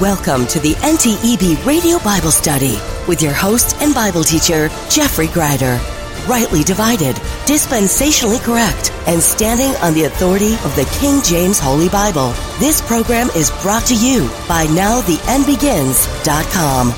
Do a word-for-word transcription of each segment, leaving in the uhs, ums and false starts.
Welcome to the N T E B Radio Bible Study with your host and Bible teacher, Jeffrey Greider. Rightly divided, dispensationally correct, and standing on the authority of the King James Holy Bible. This program is brought to you by now the end begins dot com.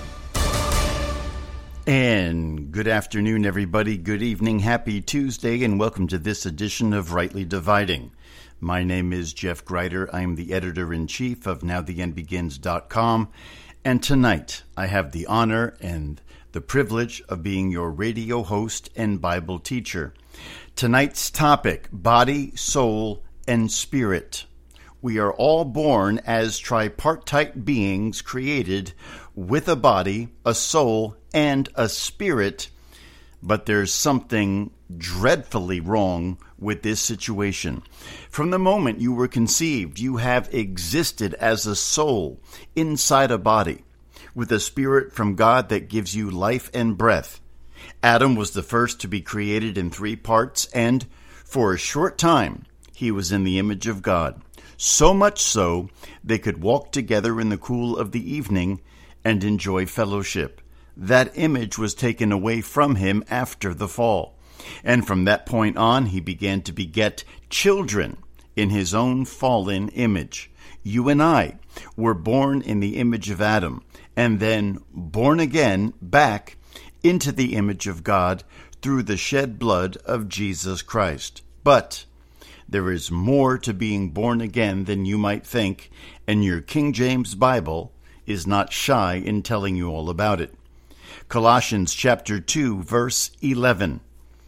And good afternoon, everybody. Good evening. Happy Tuesday, and welcome to this edition of Rightly Dividing. My name is Jeff Greider. I'm the editor-in-chief of now the end begins dot com, and tonight I have the honor and the privilege of being your radio host and Bible teacher. Tonight's topic, body, soul, and spirit. We are all born as tripartite beings created with a body, a soul, and a spirit, but there's something dreadfully wrong with this situation. From the moment you were conceived, you have existed as a soul inside a body, with a spirit from God that gives you life and breath. Adam was the first to be created in three parts, and for a short time, he was in the image of God. So much so, they could walk together in the cool of the evening and enjoy fellowship. That image was taken away from him after the fall. And from that point on, he began to beget children in his own fallen image. You and I were born in the image of Adam, and then born again back into the image of God through the shed blood of Jesus Christ. But there is more to being born again than you might think, and your King James Bible is not shy in telling you all about it. Colossians chapter two, verse eleven.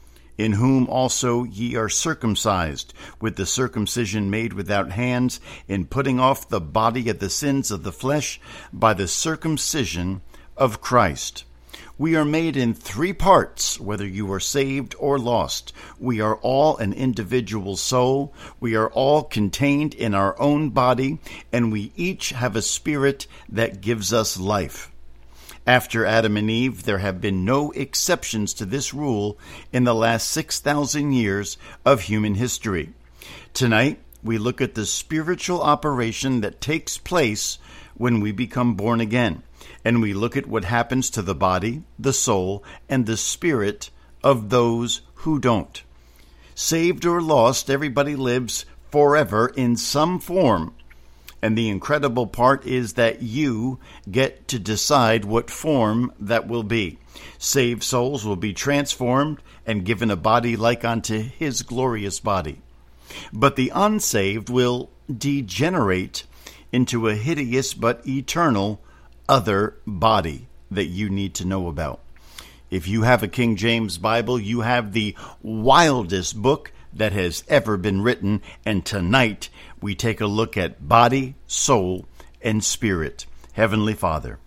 In whom also ye are circumcised, with the circumcision made without hands, in putting off the body of the sins of the flesh by the circumcision of Christ. We are made in three parts, whether you are saved or lost. We are all an individual soul. We are all contained in our own body, and we each have a spirit that gives us life. After Adam and Eve, there have been no exceptions to this rule in the last six thousand years of human history. Tonight, we look at the spiritual operation that takes place when we become born again, and we look at what happens to the body, the soul, and the spirit of those who don't. Saved or lost, everybody lives forever in some form. And the incredible part is that you get to decide what form that will be. Saved souls will be transformed and given a body like unto his glorious body. But the unsaved will degenerate into a hideous but eternal other body that you need to know about. If you have a King James Bible, you have the wildest book that has ever been written, and tonight we take a look at body, soul, and spirit. Heavenly Father,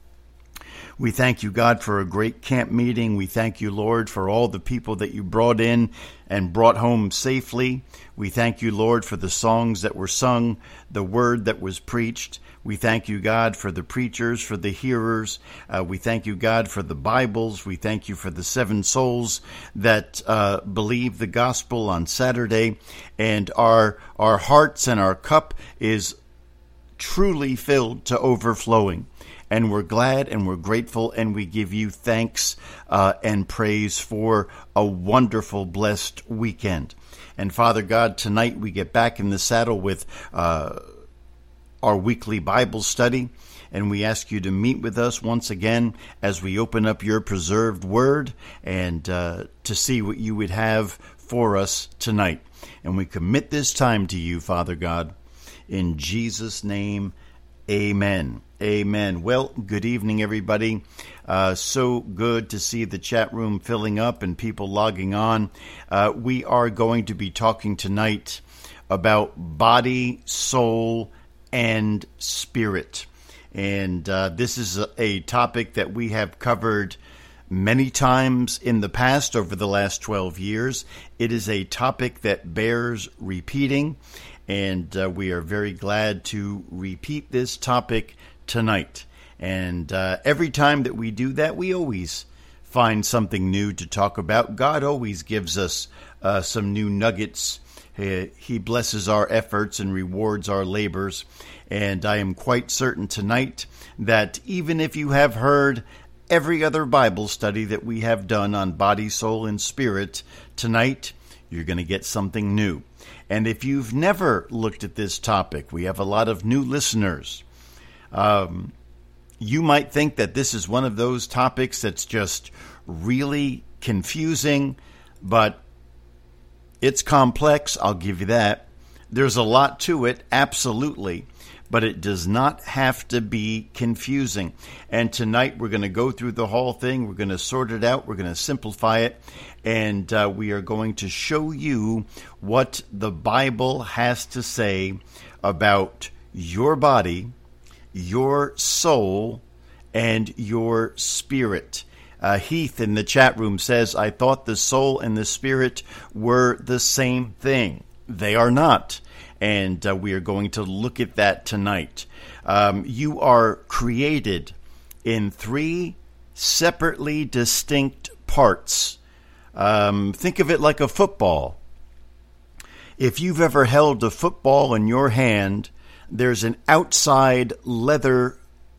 we thank you, God, for a great camp meeting. We thank you, Lord, for all the people that you brought in and brought home safely. We thank you, Lord, for the songs that were sung, the word that was preached. We thank you, God, for the preachers, for the hearers. Uh, we thank you, God, for the Bibles. We thank you for the seven souls that uh, believe the gospel on Saturday. And our our hearts and our cup is truly filled to overflowing. And we're glad and we're grateful, and we give you thanks uh, and praise for a wonderful, blessed weekend. And Father God, tonight we get back in the saddle with uh, our weekly Bible study, and we ask you to meet with us once again as we open up your preserved word and uh, to see what you would have for us tonight. And we commit this time to you, Father God, in Jesus' name. Amen. Amen. Well, good evening, everybody. Uh, so good to see the chat room filling up and people logging on. Uh, we are going to be talking tonight about body, soul, and spirit. And uh, this is a, a topic that we have covered many times in the past over the last twelve years. It is a topic that bears repeating. And uh, we are very glad to repeat this topic tonight. And uh, every time that we do that, we always find something new to talk about. God always gives us uh, some new nuggets He blesses our efforts and rewards our labors. And I am quite certain tonight that even if you have heard every other Bible study that we have done on body, soul, and spirit, tonight you're going to get something new. And if you've never looked at this topic, we have a lot of new listeners. Um, you might think that this is one of those topics that's just really confusing, but it's complex, I'll give you that. There's a lot to it, absolutely, but it does not have to be confusing. And tonight we're going to go through the whole thing. We're going to sort it out. We're going to simplify it. And uh, we are going to show you what the Bible has to say about your body, your soul, and your spirit. Uh, Heath in the chat room says, I thought the soul and the spirit were the same thing. They are not. And uh, we are going to look at that tonight. Um, you are created in three separately distinct parts. Um, think of it like a football. If you've ever held a football in your hand, there's an outside leather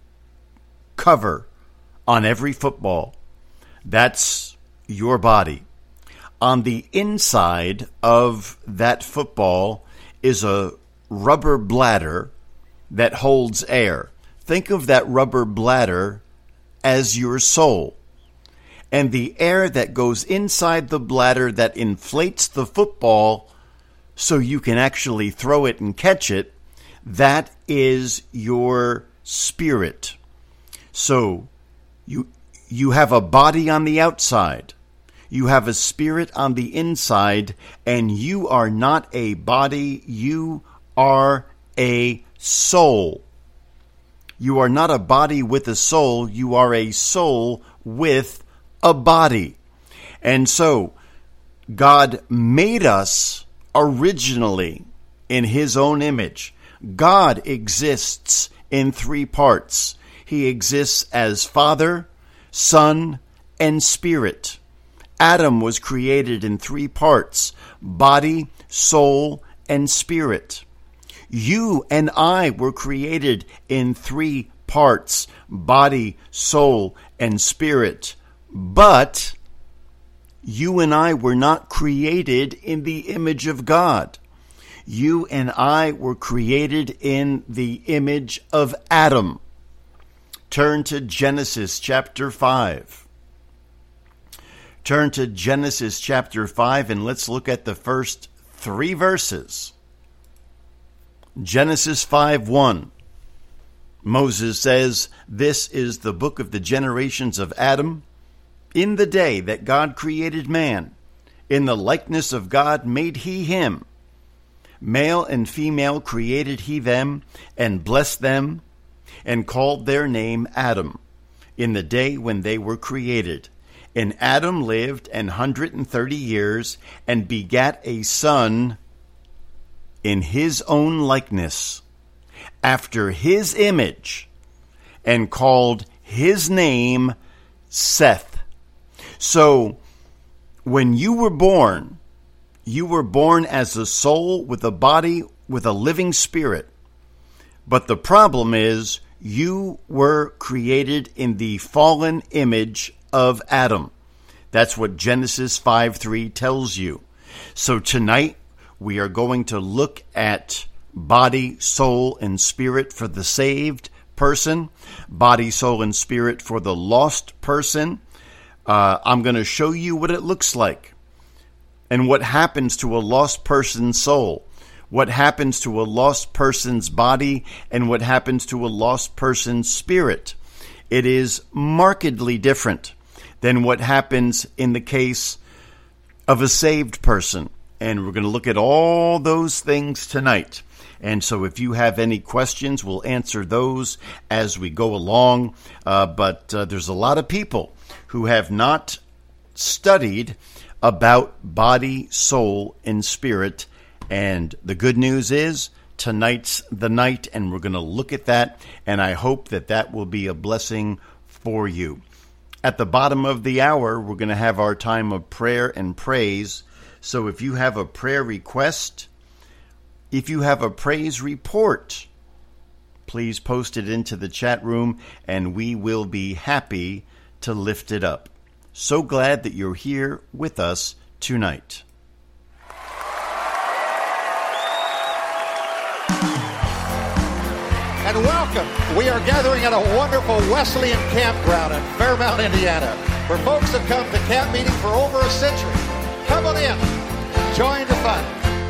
cover on every football. That's your body. On the inside of that football is a rubber bladder that holds air. Think of that rubber bladder as your soul. And the air that goes inside the bladder that inflates the football so you can actually throw it and catch it, that is your spirit. So you you have a body on the outside. You have a spirit on the inside, and you are not a body, you are a soul. You are not a body with a soul, you are a soul with a body. And so, God made us originally in His own image. God exists in three parts. He exists as Father, Son, and Spirit. Adam was created in three parts: body, soul, and spirit. You and I were created in three parts: body, soul, and spirit. But you and I were not created in the image of God. You and I were created in the image of Adam. Turn to Genesis chapter five. Turn to Genesis chapter five, and let's look at the first three verses. Genesis five one. Moses says, "This is the book of the generations of Adam. In the day that God created man, in the likeness of God made he him. Male and female created he them, and blessed them, and called their name Adam, in the day when they were created. And Adam lived an hundred and thirty years, and begat a son in his own likeness, after his image, and called his name Seth." So, when you were born, you were born as a soul with a body with a living spirit. But the problem is, you were created in the fallen image of Adam. That's what Genesis five three tells you. So tonight, we are going to look at body, soul, and spirit for the saved person, body, soul, and spirit for the lost person. Uh, I'm going to show you what it looks like and what happens to a lost person's soul, what happens to a lost person's body, and what happens to a lost person's spirit. It is markedly different than what happens in the case of a saved person. And we're going to look at all those things tonight. And so if you have any questions, we'll answer those as we go along. Uh, but uh, there's a lot of people who have not studied about body, soul, and spirit. And the good news is tonight's the night, and we're going to look at that. And I hope that that will be a blessing for you. At the bottom of the hour, we're going to have our time of prayer and praise. So if you have a prayer request, if you have a praise report, please post it into the chat room, and we will be happy to lift it up. So glad that you're here with us tonight. And welcome. We are gathering at a wonderful Wesleyan campground in Fairmount, Indiana, where folks have come to camp meeting for over a century. Come on in. Join the fun.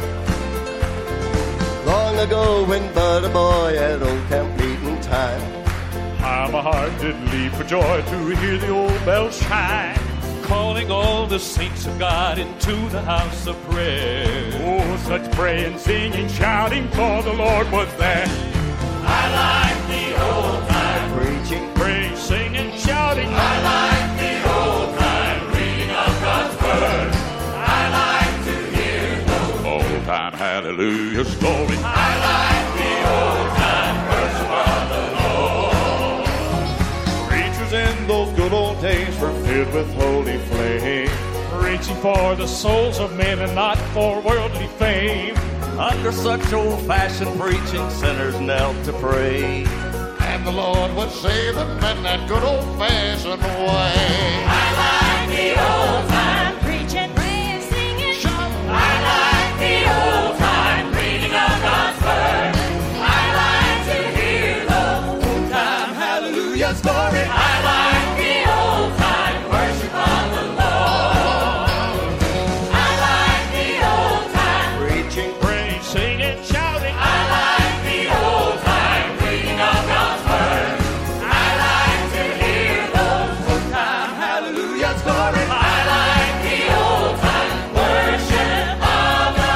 Long ago when but a boy at old camp meeting time, how my heart did leap for joy to hear the old bells chime, calling all the saints of God into the house of prayer. Oh, such praying, singing, shouting, for the Lord was there. I like the old time preaching, praying, singing, shouting. I like the old time reading of God's word. I like to hear those old time hallelujah stories. I like the old time worship of the Lord. Preachers in those good old days were filled with holy flame, preaching for the souls of men and not for worldly fame. Under such old-fashioned preaching, sinners knelt to pray, and the Lord would save them in that good old-fashioned way. I like the old time preaching, praying, singing, shouting. I like the old time reading of God's word. I like to hear the old time hallelujah story. I like the old time worship of the Lord. I like the old time preaching, singing, shouting. I like the old time reading of God's word. I like to hear those old time hallelujah stories. I like the old time worship of the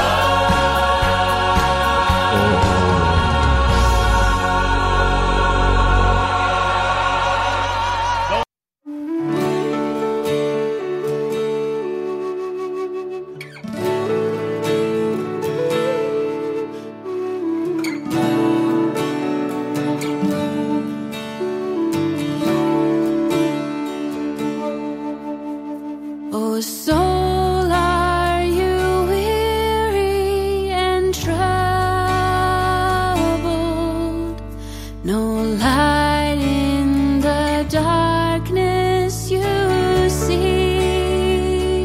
Oh, soul, are you weary and troubled? No light in the darkness you see.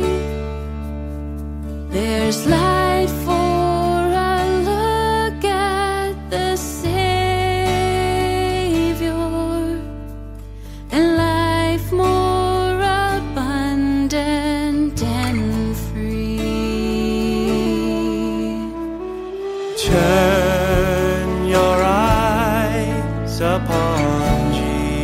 There's light for a look at the Savior, and life more abundant and free. Turn your eyes upon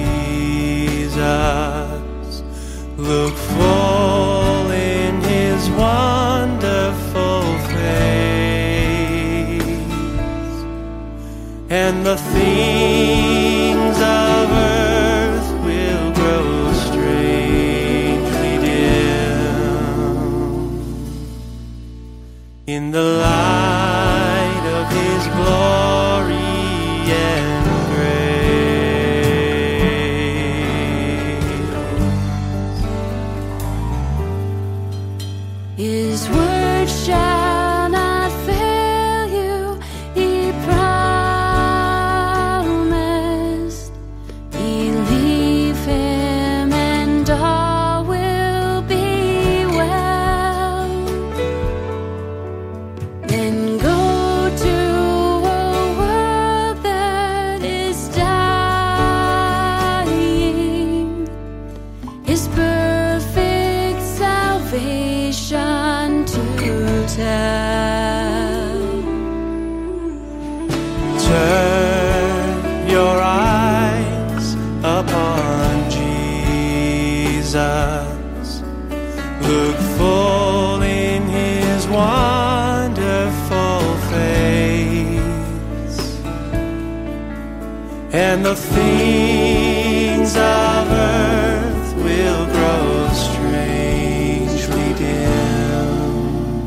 Jesus. Look full in his wonderful face, and the things of earth will grow strangely dim in the light of his glory and grace. His word shall not fail you, he promised. Believe him and all will be well. Then go to a world that is dying, his perfect salvation to tell. Turn your eyes upon Jesus. Look full in his wonderful face, and the things of earth will grow strangely dim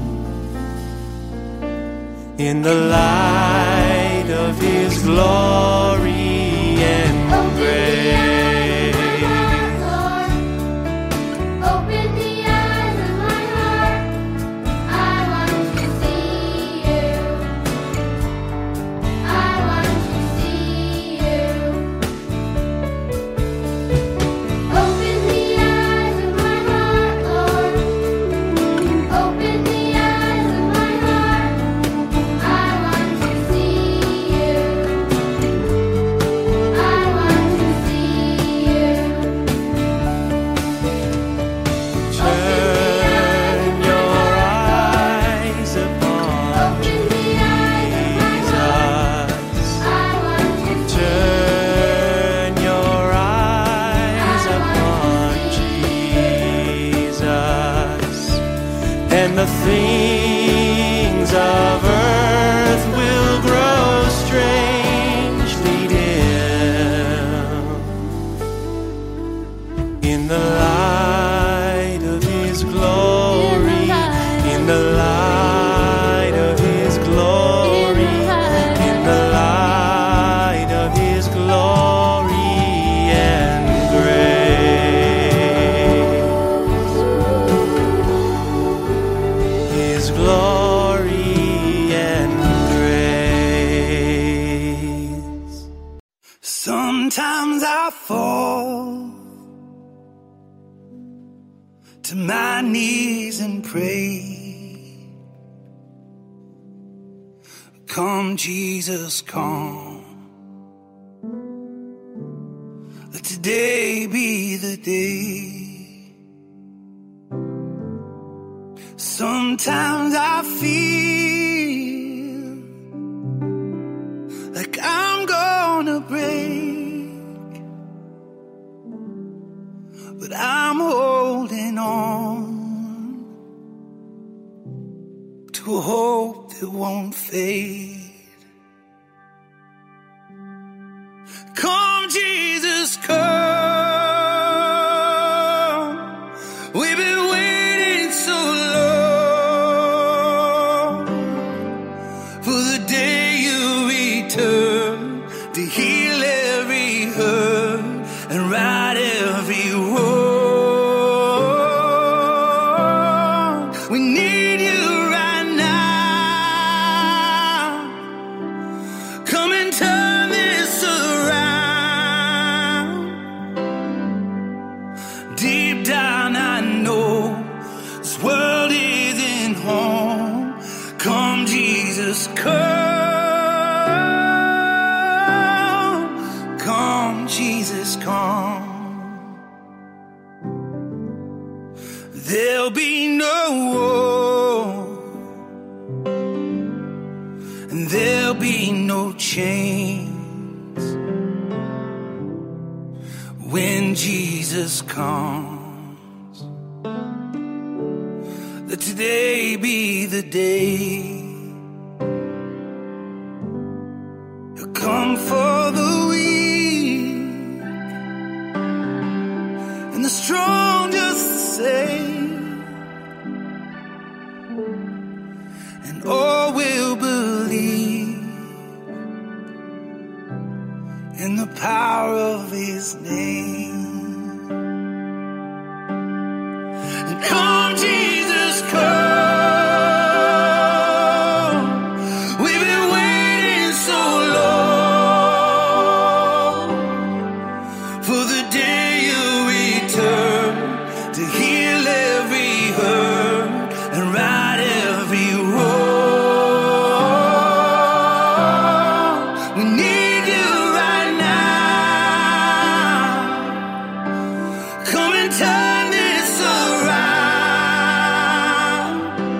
in the light of his glory and grace. Open the eyes of my heart. the things of earth will grow strangely dim in the light of His glory, in the light of His glory, in the light of His glory and grace. His glory and grace. Sometimes I fall to my knees and pray. Come, Jesus, come. Let today be the day. Sometimes I feel like I'm gonna break, but I'm holding on to a hope that won't fade. Come, Jesus, come. We've been waiting so long for the day you return to heal every hurt and right every wrong. We need you right now. Come and turn this around. Deep down I know this world isn't home. Come, Jesus, come. Come, Jesus, come. There'll be no war, and there'll be no chains when Jesus comes. Let today be the day. He'll come for the weak and the strong just the same, and all will believe in the power of His name. And come, Jesus, come. We've been waiting so long for the day you return to heal every hurt and right every wrong. We need you right now. Come and turn this around.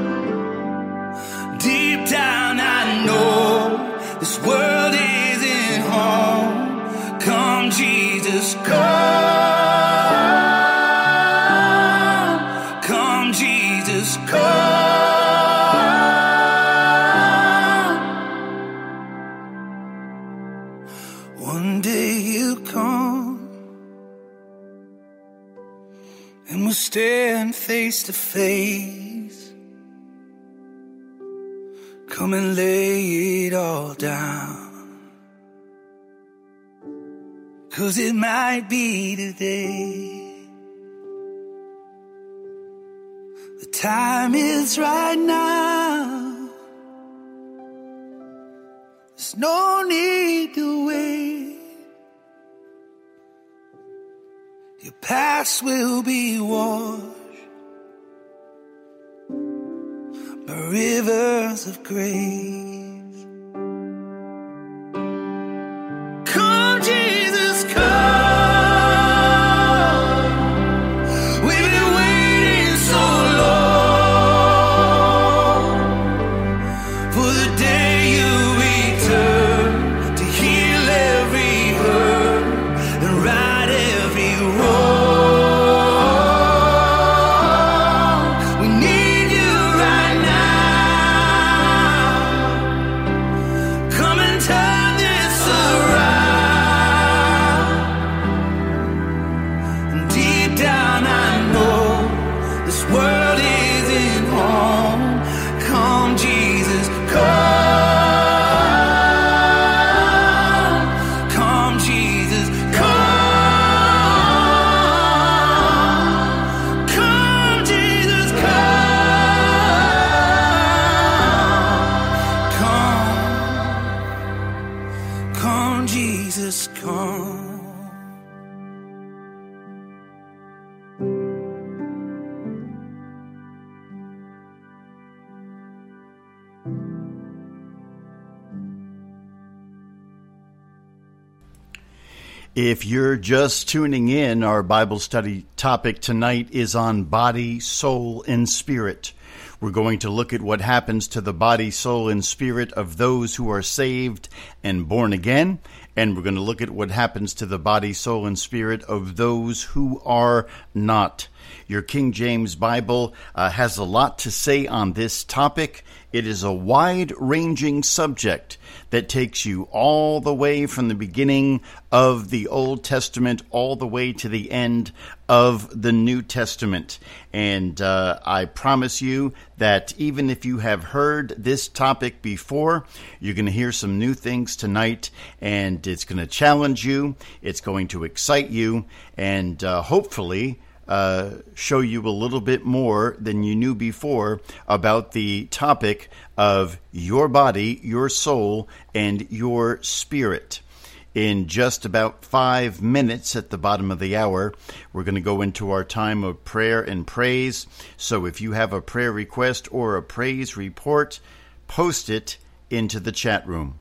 Deep down I know this world isn't home. Come, Jesus, come. Come, Jesus, come. One day you come and we'll stand face to face. Come and lay it all down, 'cause it might be today. The time is right now. There's no need to wait. Your past will be washed by rivers of grace. Come, Jesus, come. We've been waiting so long for the day you return to heal every hurt and right every wrong. We need you right Jesus, come. Come, Jesus, come. Come, come, Jesus, come. If you're just tuning in, our Bible study topic tonight is on body, soul, and spirit. We're going to look at what happens to the body, soul, and spirit of those who are saved and born again. And we're going to look at what happens to the body, soul, and spirit of those who are not. Your King James Bible uh, has a lot to say on this topic. It is a wide-ranging subject that takes you all the way from the beginning of the Old Testament all the way to the end of the New Testament. And uh, I promise you that even if you have heard this topic before, you're going to hear some new things tonight, and it's going to challenge you, it's going to excite you, and uh, hopefully Uh, show you a little bit more than you knew before about the topic of your body, your soul, and your spirit. In just about five minutes at the bottom of the hour, we're going to go into our time of prayer and praise. So if you have a prayer request or a praise report, post it into the chat room.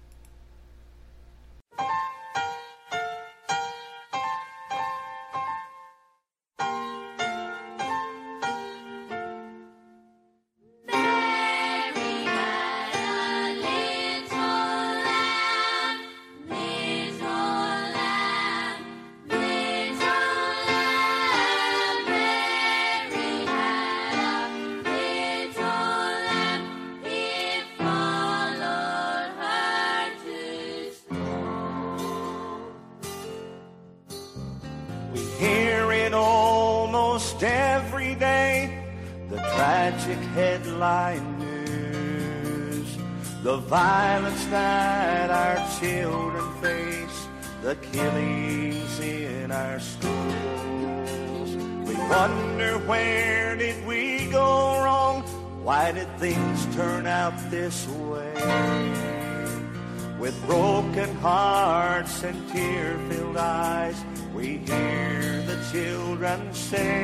Headline news, the violence that our children face, the killings in our schools. We wonder, where did we go wrong? Why did things turn out this way? With broken hearts and tear-filled eyes, we hear the children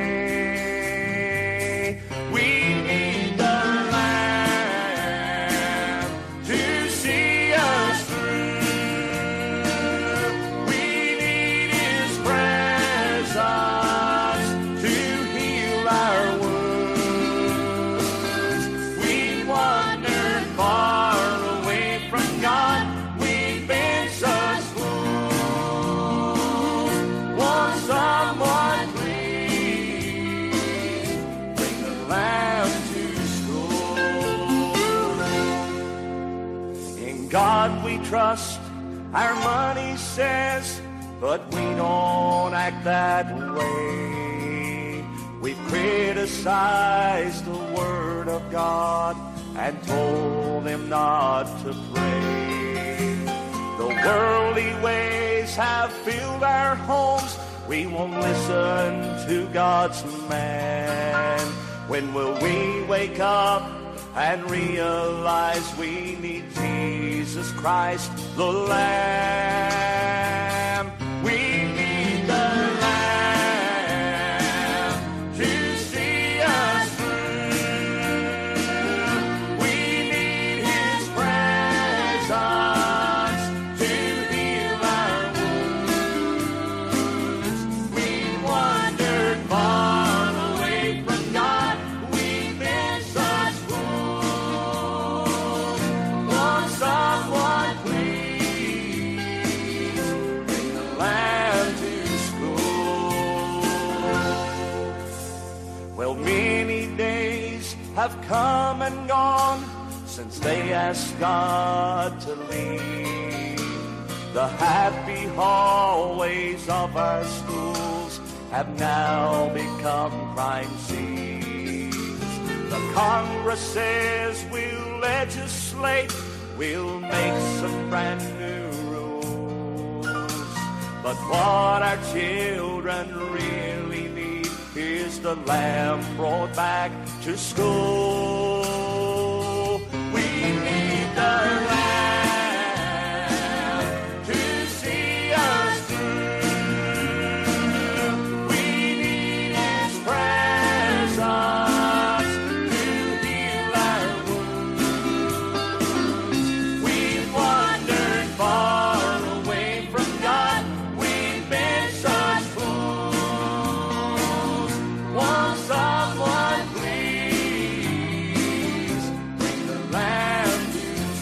say, we need the Lamb to see us through. We need His presence to heal our wounds. We wandered far away from God. We've been such fools. Won't someone please bring the Lamb to school? In God we trust, our money says, but we don't act that way. We've criticized the Word of God and told Him not to pray. The worldly ways have filled our homes. We won't listen to God's man. When will we wake up and realize we need Jesus Christ, the Lamb? We need the Lamb to see us through. We need His presence to heal our wounds. We wandered far away from God. We've been such fools. Won't someone please bring the Lamb to school? Well, many days have come and gone since they asked God to lead. The happy hallways of our schools have now become crime scenes. The Congress says we'll legislate, we'll make some brand new rules. But what our children really need is the lamb brought back to school. We need the lamb to see us through. We need his presence to heal our wounds. We've wandered far away from God. We've been such fools. Won't someone please bring the lamb to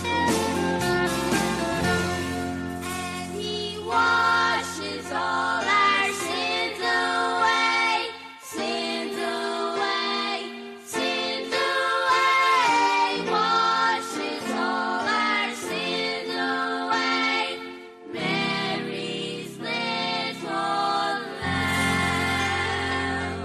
And he washes all our sins away, sins away, sins away. Washes all our sins away. Mary's little lamb.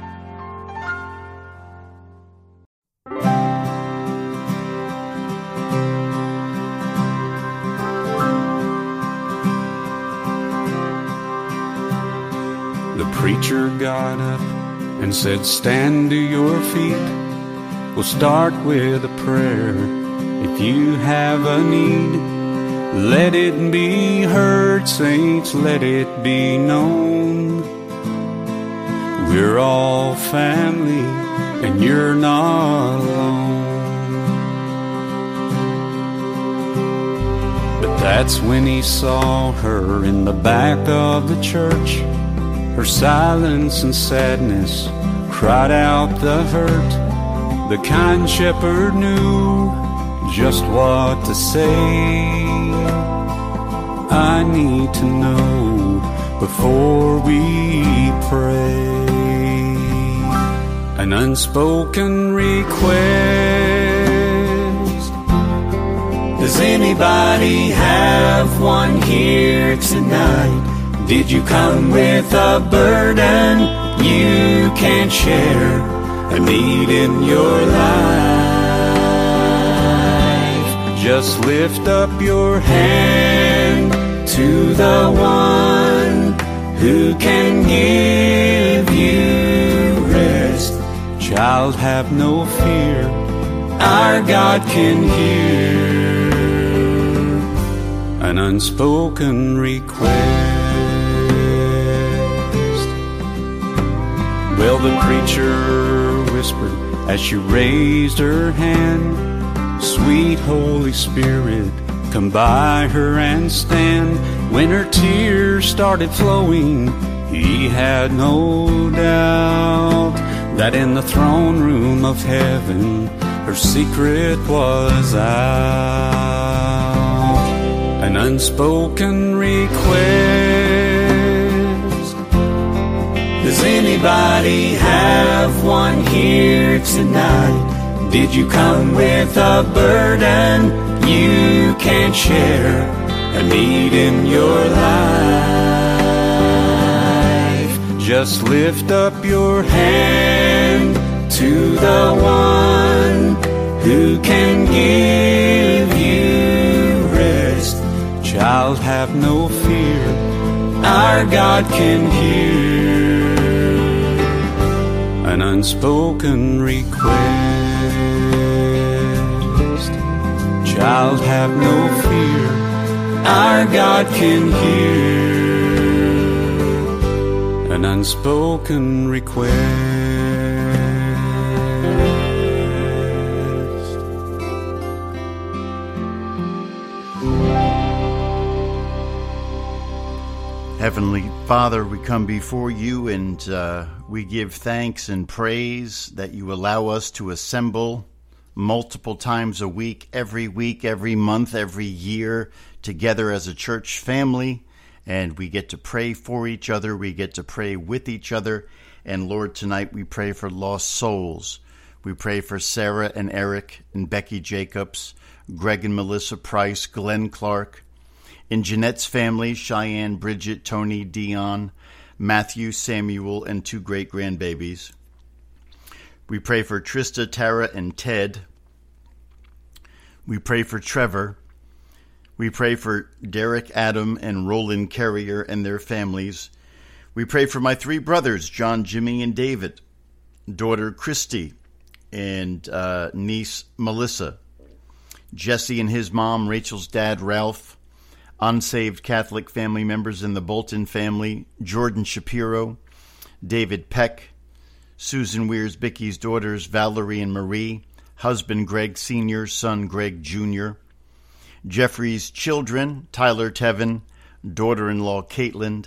The preacher got up and said, "Stand to your feet. We'll start with a prayer. If you have a need, let it be heard, saints, let it be known. We're all family, and you're not alone." But that's when he saw her in the back of the church. Her silence and sadness cried out the hurt. The kind shepherd knew just what to say. I need to know before we pray. An unspoken request. Does anybody have one here tonight? Did you come with a burden you can't share? A need in your life? Just lift up your hand to the one who can give you rest. Child, have no fear, our God can hear an unspoken request. Well, the preacher whispered as she raised her hand, "Sweet Holy Spirit, come by her and stand." When her tears started flowing, he had no doubt that in the throne room of heaven, her secret was out. An unspoken request. Does anybody have one here tonight? Did you come with a burden you can't share? A need in your life? Just lift up your hand to the one who can give you rest. Child, have no fear, our God can hear an unspoken request. Child, have no fear, our God can hear an unspoken request. Heavenly Father, we come before you and uh, we give thanks and praise that you allow us to assemble multiple times a week, every week, every month, every year, together as a church family. And we get to pray for each other. We get to pray with each other. And Lord, tonight we pray for lost souls. We pray for Sarah and Eric and Becky Jacobs, Greg and Melissa Price, Glenn Clark. In Jeanette's family, Cheyenne, Bridget, Tony, Dion, Matthew, Samuel, and two great-grandbabies. We pray for Trista, Tara, and Ted. We pray for Trevor. We pray for Derek, Adam, and Roland Carrier and their families. We pray for my three brothers, John, Jimmy, and David, daughter Christy, and uh, niece Melissa, Jesse and his mom, Rachel's dad, Ralph, unsaved Catholic family members in the Bolton family, Jordan Shapiro, David Peck, Susan Weers-Bickey's daughters, Valerie and Marie, husband Greg Senior, son Greg Junior, Jeffrey's children, Tyler Tevin, daughter-in-law Caitlin,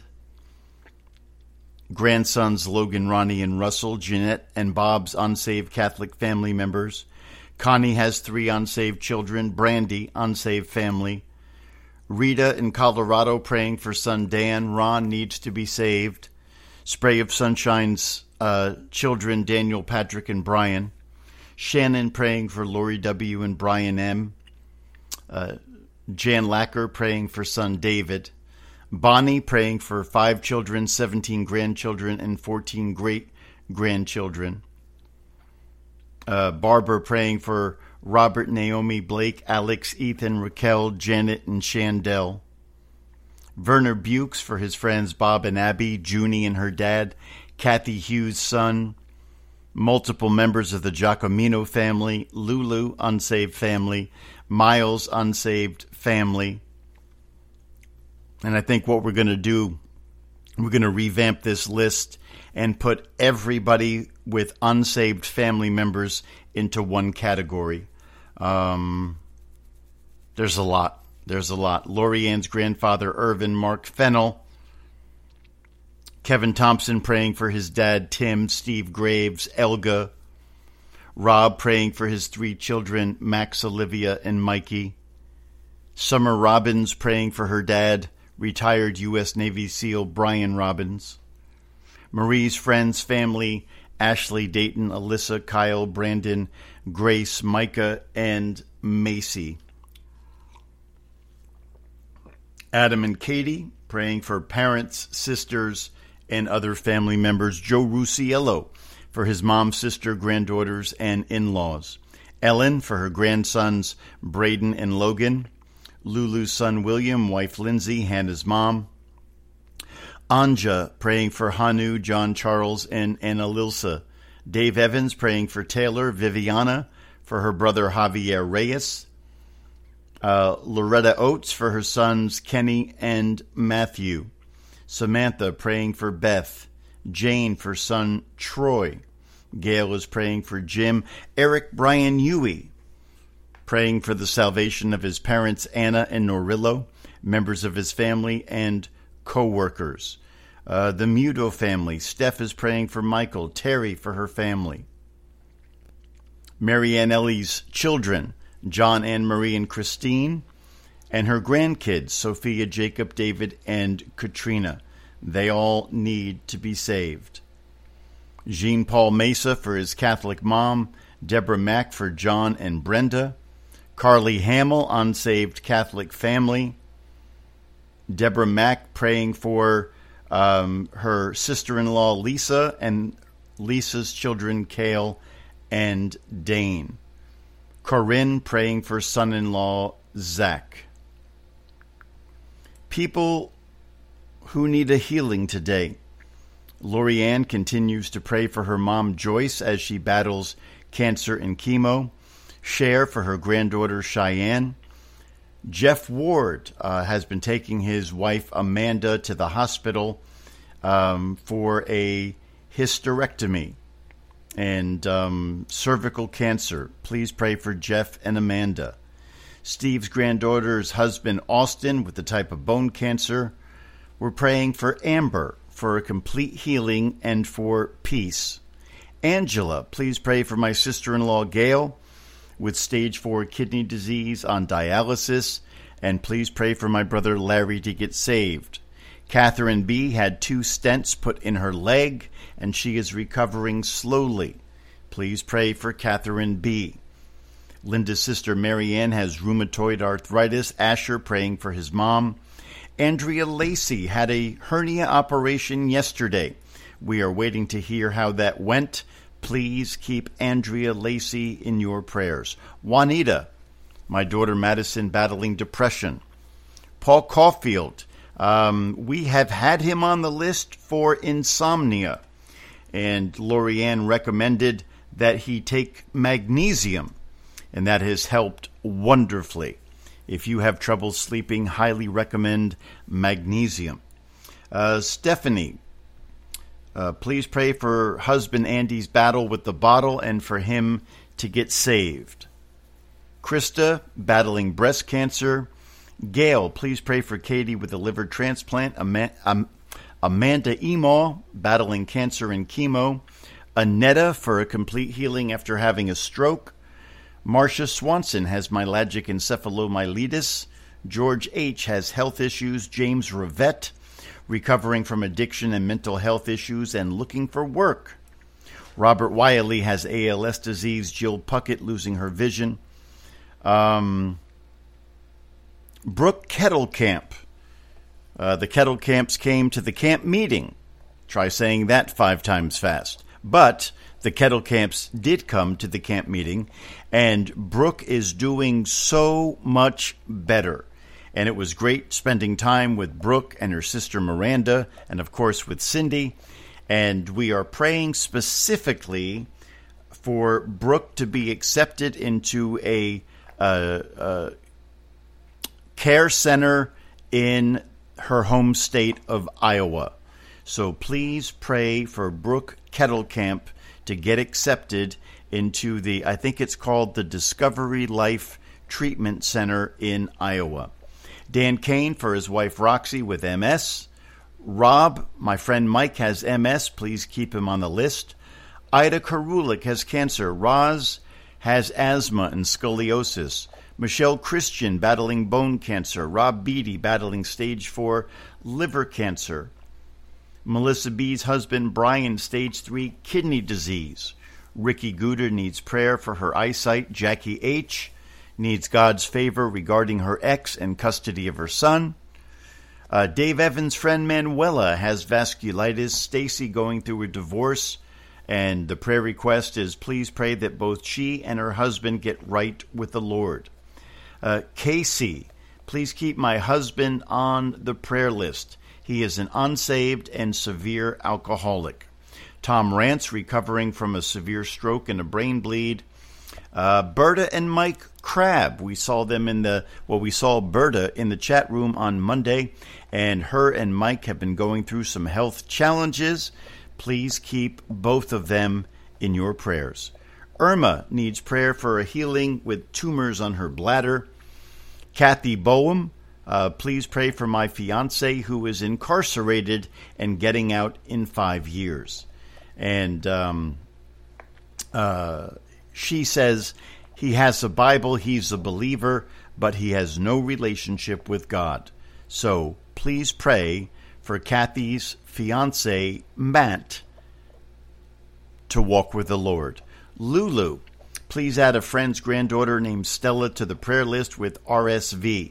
grandsons Logan, Ronnie, and Russell, Jeanette and Bob's unsaved Catholic family members. Connie has three unsaved children, Brandy, unsaved family. Rita in Colorado praying for son Dan. Ron needs to be saved. Spray of Sunshine's uh, children, Daniel, Patrick, and Brian. Shannon praying for Lori W. and Brian M. Uh, Jan Lacker praying for son David. Bonnie praying for five children, seventeen grandchildren, and fourteen great-grandchildren. Uh, Barbara praying for Robert, Naomi, Blake, Alex, Ethan, Raquel, Janet, and Chandel. Werner Bukes for his friends Bob and Abby, Junie and her dad, Kathy Hughes' son, multiple members of the Giacomino family, Lulu, unsaved family, Miles, unsaved family. And I think what we're going to do, we're going to revamp this list and put everybody with unsaved family members into one category. Um, there's a lot. There's a lot. Lori Ann's grandfather, Irvin, Mark Fennell. Kevin Thompson praying for his dad, Tim, Steve Graves, Elga. Rob praying for his three children, Max, Olivia, and Mikey. Summer Robbins praying for her dad, retired U S Navy SEAL Brian Robbins. Marie's friends, family, Ashley, Dayton, Alyssa, Kyle, Brandon, Grace, Micah, and Macy. Adam and Katie praying for parents, sisters, and other family members. Joe Rusiello for his mom, sister, granddaughters, and in-laws. Ellen for her grandsons, Braden and Logan. Lulu's son, William, wife, Lindsay, Hannah's mom. Anja praying for Hanu, John Charles, and Anna Lilsa. Dave Evans praying for Taylor. Viviana for her brother Javier Reyes. Uh, Loretta Oates for her sons Kenny and Matthew. Samantha praying for Beth. Jane for son Troy. Gail is praying for Jim. Eric Brian Huey praying for the salvation of his parents Anna and Norillo, members of his family, and co-workers. Uh, the Muto family. Steph is praying for Michael. Terry for her family. Mary Ann Ellie's children, John, Anne Marie, and Christine, and her grandkids, Sophia, Jacob, David, and Katrina. They all need to be saved. Jean-Paul Mesa for his Catholic mom, Deborah Mack for John and Brenda, Carly Hamill, unsaved Catholic family, Deborah Mack praying for um, her sister-in-law Lisa and Lisa's children Kale and Dane. Corinne praying for son-in-law Zach. People who need a healing today. Lori Ann continues to pray for her mom Joyce as she battles cancer and chemo. Cher for her granddaughter Cheyenne. Jeff Ward uh, has been taking his wife Amanda to the hospital um, for a hysterectomy and um, cervical cancer. Please pray for Jeff and Amanda. Steve's granddaughter's husband Austin with the type of bone cancer. We're praying for Amber for a complete healing and for peace. Angela, please pray for my sister-in-law Gail with stage four kidney disease on dialysis, and please pray for my brother Larry to get saved. Catherine B. had two stents put in her leg, and she is recovering slowly. Please pray for Catherine B. Linda's sister Marianne has rheumatoid arthritis. Asher praying for his mom. Andrea Lacey had a hernia operation yesterday. We are waiting to hear how that went. Please keep Andrea Lacey in your prayers. Juanita, my daughter Madison battling depression. Paul Caulfield. Um, we have had him on the list for insomnia, and Lorianne recommended that he take magnesium, and that has helped wonderfully. If you have trouble sleeping, highly recommend magnesium. Uh, Stephanie, uh, please pray for husband Andy's battle with the bottle and for him to get saved. Krista, battling breast cancer. Gail, please pray for Katie with a liver transplant. Ama- um, Amanda Emaw, battling cancer and chemo. Annetta, for a complete healing after having a stroke. Marcia Swanson has myalgic encephalomyelitis. George H. has health issues. James Rivette, recovering from addiction and mental health issues and looking for work. Robert Wiley has A L S disease. Jill Puckett losing her vision. Um... Brooke Kettlecamp. Uh, the Kettlecamps came to the camp meeting. Try saying that five times fast. But the Kettlecamps did come to the camp meeting, and Brooke is doing so much better. And it was great spending time with Brooke and her sister Miranda, and of course with Cindy. And we are praying specifically for Brooke to be accepted into a uh, uh, care center in her home state of Iowa. So please pray for Brooke Kettlecamp to get accepted into the, I think it's called the Discovery Life Treatment Center in Iowa. Dan Kane for his wife Roxy with M S. Rob, my friend Mike has M S. Please keep him on the list. Ida Karulik has cancer. Roz has asthma and scoliosis. Michelle Christian battling bone cancer. Rob Beatty battling stage four liver cancer. Melissa B's husband Brian, stage three kidney disease. Ricky Gooder needs prayer for her eyesight. Jackie H. needs God's favor regarding her ex and custody of her son. Uh, Dave Evans' friend Manuela has vasculitis. Stacy going through a divorce. And the prayer request is please pray that both she and her husband get right with the Lord. Uh, Casey, please keep my husband on the prayer list. He is an unsaved and severe alcoholic. Tom Rance, recovering from a severe stroke and a brain bleed. Uh, Berta and Mike Crabb, we saw them in the, well, we saw Berta in the chat room on Monday, and her and Mike have been going through some health challenges. Please keep both of them in your prayers. Irma needs prayer for a healing with tumors on her bladder. Kathy Boehm, uh, please pray for my fiance who is incarcerated and getting out in five years. And um, uh, she says he has a Bible, he's a believer, but he has no relationship with God. So please pray for Kathy's fiance, Matt, to walk with the Lord. Lulu, please add a friend's granddaughter named Stella to the prayer list with R S V.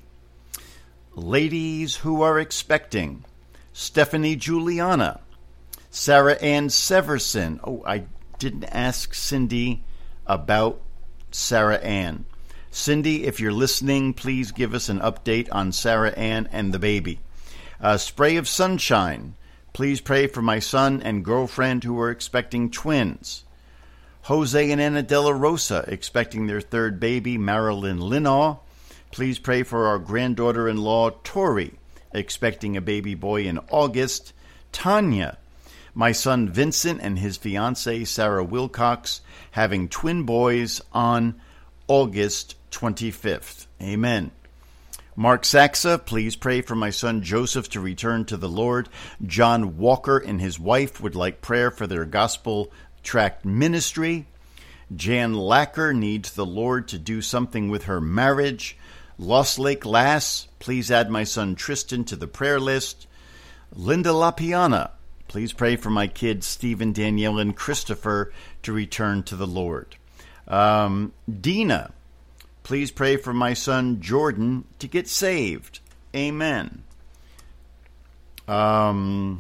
Ladies who are expecting, Stephanie Juliana, Sarah Ann Severson. Oh, I didn't ask Cindy about Sarah Ann. Cindy, if you're listening, please give us an update on Sarah Ann and the baby. Uh, Spray of Sunshine, please pray for my son and girlfriend who are expecting twins. Jose and Anna De La Rosa, expecting their third baby, Marilyn Linaw. Please pray for our granddaughter-in-law, Tori, expecting a baby boy in August. Tanya, my son Vincent and his fiancée, Sarah Wilcox, having twin boys on August twenty-fifth. Amen. Mark Saxa, please pray for my son Joseph to return to the Lord. John Walker and his wife would like prayer for their gospel tract ministry. Jan Lacker needs the Lord to do something with her marriage. Lost Lake Lass, please add my son Tristan to the prayer list. Linda LaPiana, please pray for my kids Stephen, Danielle, and Christopher to return to the Lord. Um, Dina, please pray for my son Jordan to get saved. Amen. Um,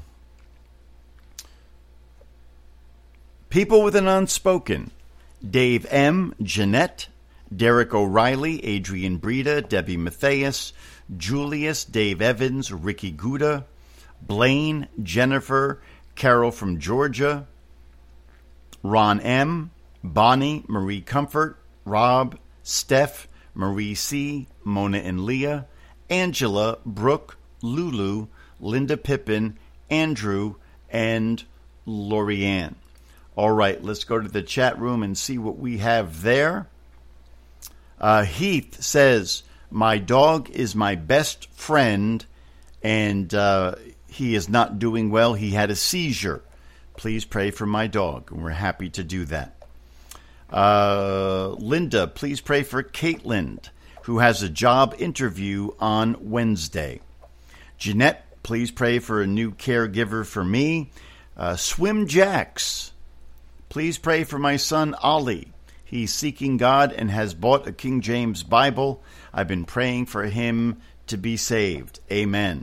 people with an unspoken. Dave M., Jeanette, Derek O'Reilly, Adrian Breda, Debbie Matthias, Julius, Dave Evans, Ricky Gouda, Blaine, Jennifer, Carol from Georgia, Ron M., Bonnie, Marie Comfort, Rob, Steph, Marie C., Mona and Leah, Angela, Brooke, Lulu, Linda Pippin, Andrew, and Lorianne. All right, let's go to the chat room and see what we have there. Uh, Heath says, my dog is my best friend, and uh, he is not doing well. He had a seizure. Please pray for my dog, and we're happy to do that. Uh, Linda, please pray for Caitlin, who has a job interview on Wednesday. Jeanette, please pray for a new caregiver for me. Uh, Swim Jacks, please pray for my son Ollie. He's seeking God and has bought a King James Bible. I've been praying for him to be saved. Amen.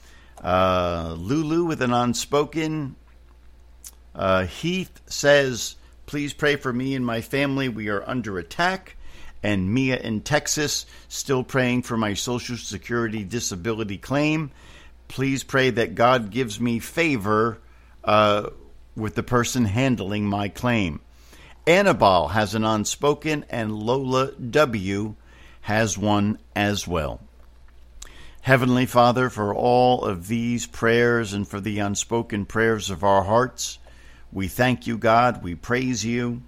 Uh, Lulu with an unspoken. Uh, Heath says, please pray for me and my family. We are under attack. And Mia in Texas, still praying for my Social Security disability claim. Please pray that God gives me favor uh, with the person handling my claim. Annabelle has an unspoken, and Lola W. has one as well. Heavenly Father, for all of these prayers and for the unspoken prayers of our hearts, we thank you, God. We praise you.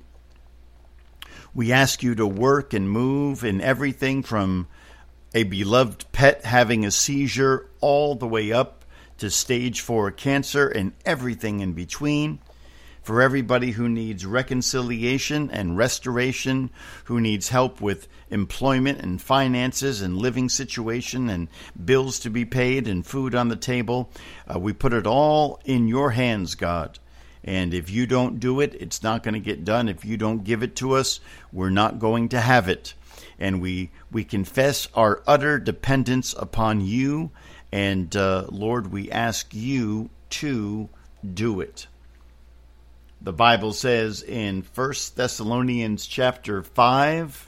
We ask you to work and move in everything from a beloved pet having a seizure all the way up to stage four cancer and everything in between. For everybody who needs reconciliation and restoration, who needs help with employment and finances and living situation and bills to be paid and food on the table, uh, we put it all in your hands, God. And if you don't do it, it's not going to get done. If you don't give it to us, we're not going to have it. And we we confess our utter dependence upon you. And uh, Lord, we ask you to do it. The Bible says in First Thessalonians chapter five,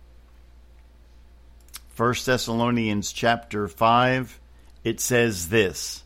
First Thessalonians chapter five, it says this: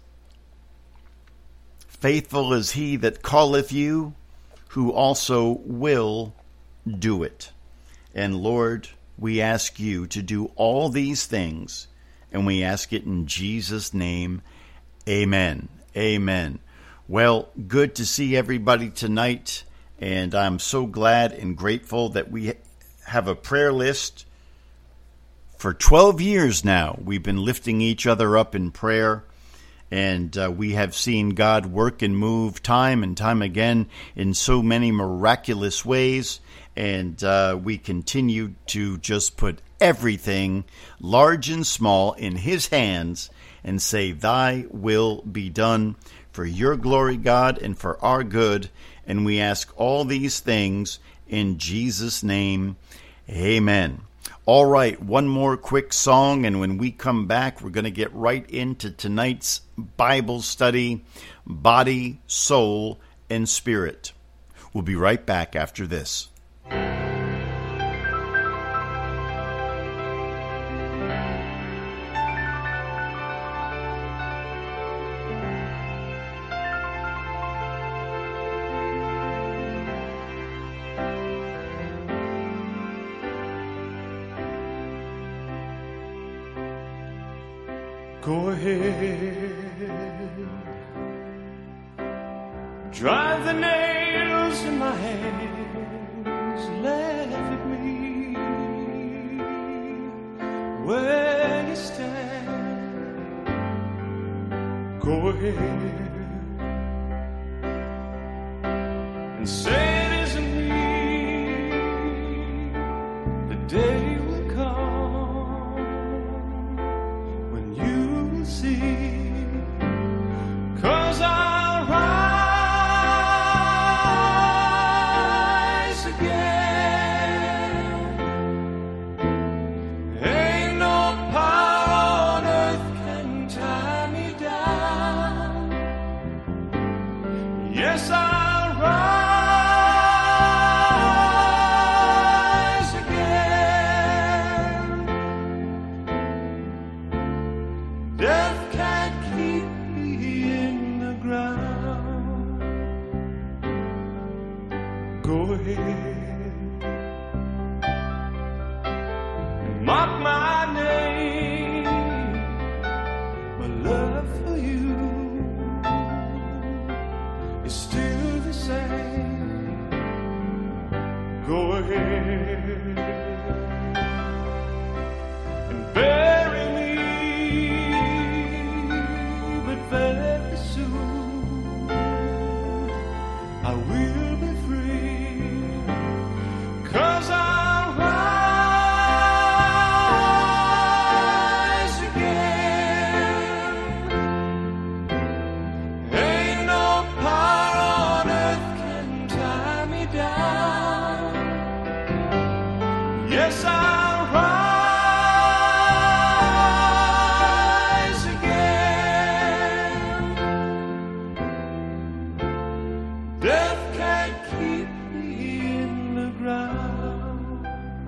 faithful is he that calleth you, who also will do it. And Lord, we ask you to do all these things, and we ask it in Jesus' name. Amen. Amen. Well, good to see everybody tonight, and I'm so glad and grateful that we have a prayer list. For twelve years now, we've been lifting each other up in prayer. And uh, we have seen God work and move time and time again in so many miraculous ways. And uh, we continue to just put everything, large and small, in his hands and say, thy will be done for your glory, God, and for our good. And we ask all these things in Jesus' name. Amen. All right, one more quick song, and when we come back, we're going to get right into tonight's Bible study, Body, Soul, and Spirit. We'll be right back after this. Go ahead, drive the nails in my hands, laugh at me where you stand. Go ahead and say it isn't me. The day will come when you will see. 'Cause I'll rise again. Ain't no power on earth can tie me down. Yes, I'll rise again. ahead, mark my name. My love for you is still the same. Go ahead and bury me, but very soon I will be free, 'cause I'll rise again. Ain't no power on earth can tie me down. Yes, I'll rise again. Death can't keep me in the ground.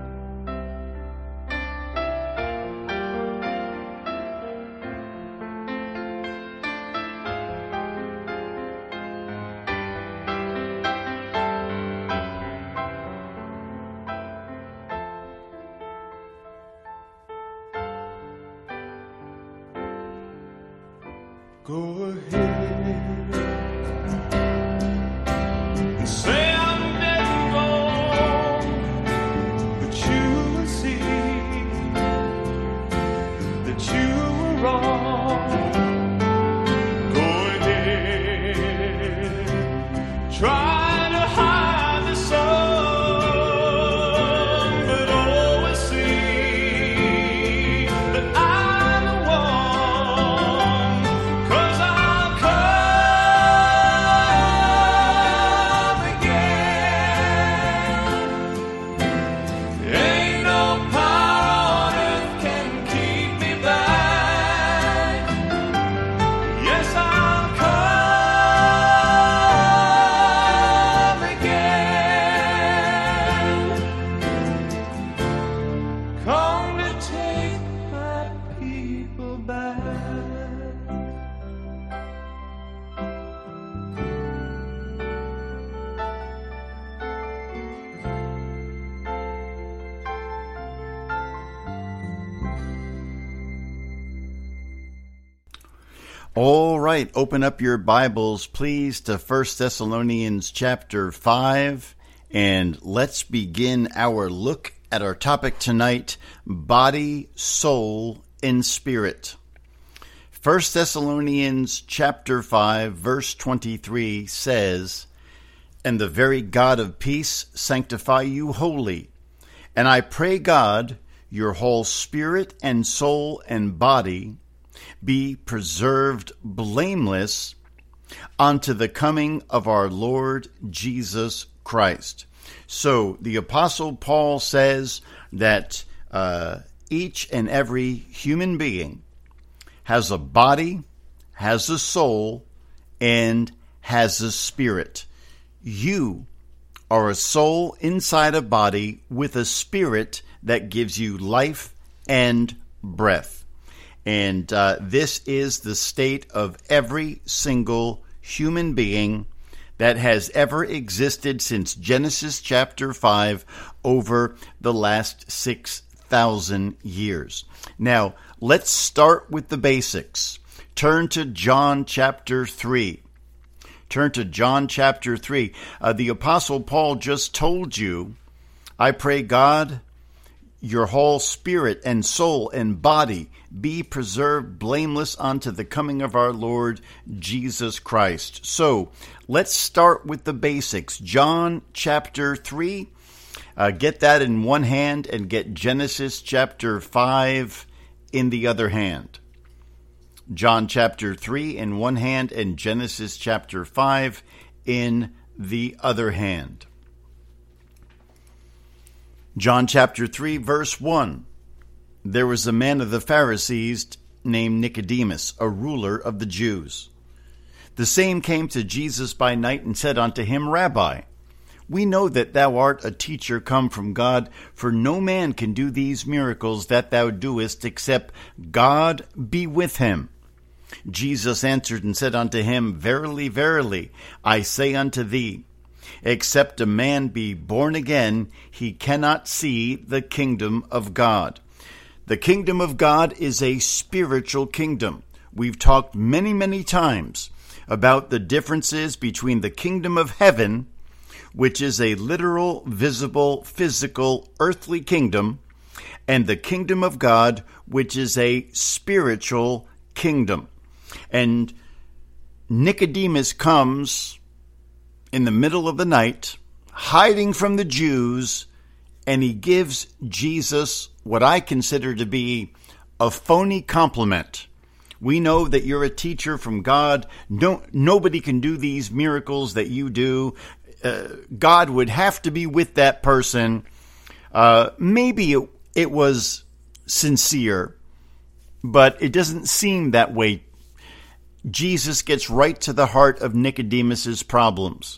Go ahead and say I'm dead and gone, but you will see that you were wrong. Go ahead, try to hide the sun, but always see that I'm the one, 'cause I'll come again. Ain't no power on earth can keep me back. Yes, I'll come again. Come to take my people back. All right, open up your Bibles, please, to First Thessalonians chapter five, and let's begin our look at our topic tonight, body, soul, and spirit. First Thessalonians chapter five, verse twenty-three says, "And the very God of peace sanctify you wholly. And I pray God, your whole spirit and soul and body be preserved blameless unto the coming of our Lord Jesus Christ." So the Apostle Paul says that uh, each and every human being has a body, has a soul, and has a spirit. You are a soul inside a body with a spirit that gives you life and breath. And uh, this is the state of every single human being that has ever existed since Genesis chapter five over the last six thousand years. Now, let's start with the basics. Turn to John chapter three. Turn to John chapter three. Uh, the Apostle Paul just told you, I pray God, your whole spirit and soul and body be preserved blameless unto the coming of our Lord Jesus Christ. So let's start with the basics. John chapter three. Uh, get that in one hand and get Genesis chapter five in the other hand. John chapter three in one hand and Genesis chapter five in the other hand. John chapter three, verse one. There was a man of the Pharisees named Nicodemus, a ruler of the Jews. The same came to Jesus by night and said unto him, Rabbi, we know that thou art a teacher come from God, for no man can do these miracles that thou doest, except God be with him. Jesus answered and said unto him, Verily, verily, I say unto thee, Except a man be born again, he cannot see the kingdom of God. The kingdom of God is a spiritual kingdom. We've talked many, many times about the differences between the kingdom of heaven, which is a literal, visible, physical, earthly kingdom, and the kingdom of God, which is a spiritual kingdom. And Nicodemus comes in the middle of the night, hiding from the Jews, and he gives Jesus what I consider to be a phony compliment. We know that you're a teacher from God. No, nobody can do these miracles that you do. Uh, God would have to be with that person. Uh, maybe it, it was sincere, but it doesn't seem that way. Jesus gets right to the heart of Nicodemus's problems.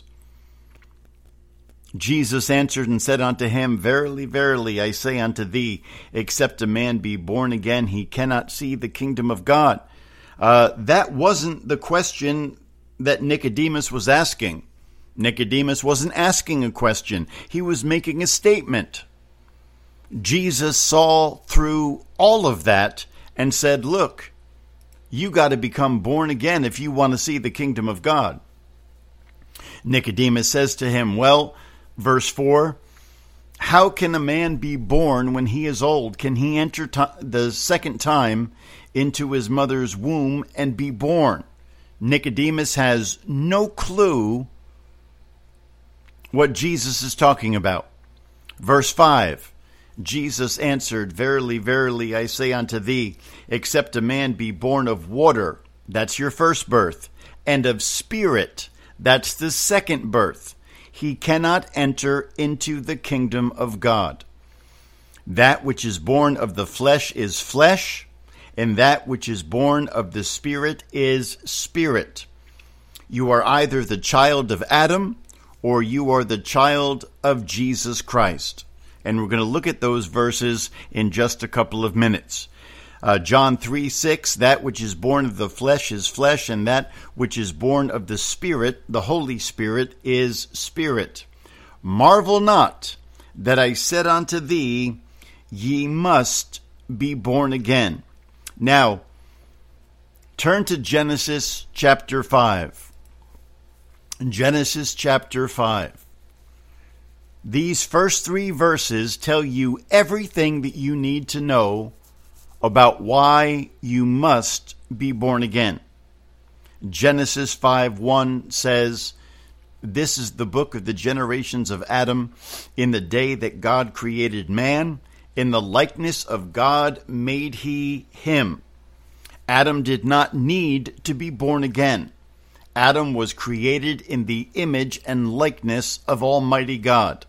Jesus answered and said unto him, Verily, verily, I say unto thee, except a man be born again, he cannot see the kingdom of God. Uh, that wasn't the question that Nicodemus was asking. Nicodemus wasn't asking a question. He was making a statement. Jesus saw through all of that and said, look, you got to become born again if you want to see the kingdom of God. Nicodemus says to him, well, verse four, how can a man be born when he is old? Can he enter t- the second time into his mother's womb and be born? Nicodemus has no clue what Jesus is talking about. Verse five, Jesus answered, Verily, verily, I say unto thee, except a man be born of water, that's your first birth, and of spirit, that's the second birth, he cannot enter into the kingdom of God. That which is born of the flesh is flesh, and that which is born of the Spirit is spirit. You are either the child of Adam, or you are the child of Jesus Christ. And we're going to look at those verses in just a couple of minutes. Uh, John three six, that which is born of the flesh is flesh, and that which is born of the Spirit, the Holy Spirit, is spirit. Marvel not that I said unto thee, ye must be born again. Now, turn to Genesis chapter five. Genesis chapter five. These first three verses tell you everything that you need to know about why you must be born again. Genesis five one says, This is the book of the generations of Adam. In the day that God created man, in the likeness of God made he him. Adam did not need to be born again. Adam was created in the image and likeness of Almighty God.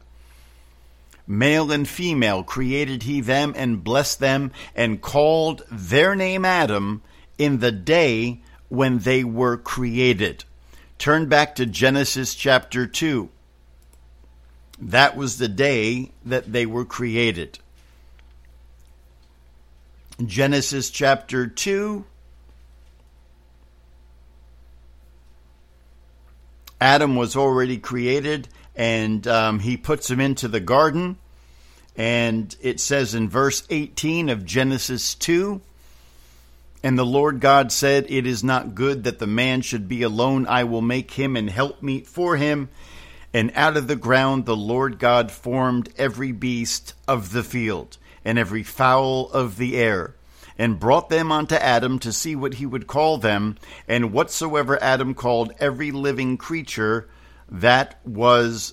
Male and female created he them and blessed them and called their name Adam in the day when they were created. Turn back to Genesis chapter two. That was the day that they were created. Genesis chapter two. Adam was already created, and um, he puts him into the garden. And it says in verse eighteen of Genesis two, And the Lord God said, It is not good that the man should be alone. I will make him an helpmeet for him. And out of the ground the Lord God formed every beast of the field, and every fowl of the air, and brought them unto Adam to see what he would call them. And whatsoever Adam called every living creature, that was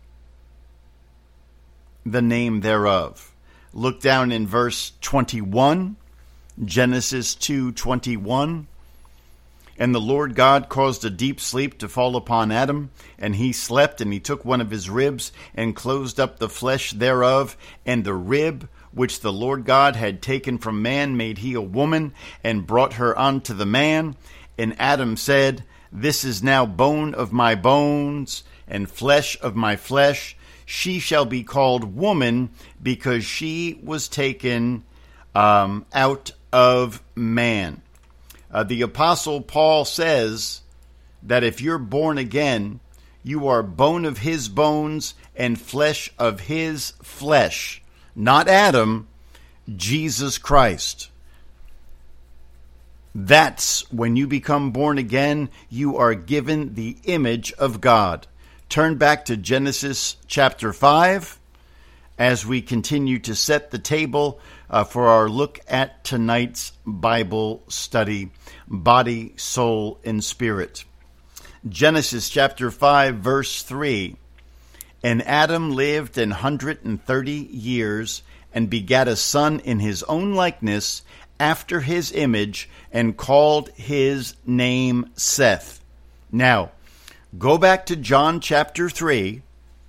the name thereof. Look down in verse twenty-one, Genesis two twenty-one. And the Lord God caused a deep sleep to fall upon Adam, and he slept, and he took one of his ribs, and closed up the flesh thereof, and the rib which the Lord God had taken from man made he a woman, and brought her unto the man. And Adam said, This is now bone of my bones, and flesh of my flesh. She shall be called woman, because she was taken um, out of man. Uh, the Apostle Paul says that if you're born again, You are bone of his bones and flesh of his flesh. Not Adam, Jesus Christ. That's when you become born again, you are given the image of God. Turn back to Genesis chapter five as we continue to set the table uh, for our look at tonight's Bible study, Body, Soul, and Spirit. Genesis chapter five, verse three. And Adam lived an hundred and thirty years, and begat a son in his own likeness, after his image, and called his name Seth. Now, go back to John chapter three.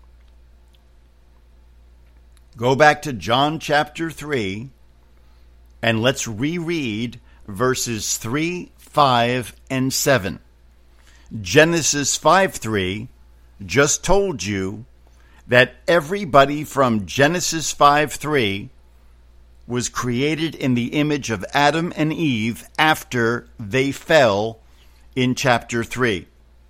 Go back to John chapter three, and let's reread verses three, five, and seven. Genesis five three just told you that everybody from Genesis five three was created in the image of Adam and Eve after they fell in chapter three.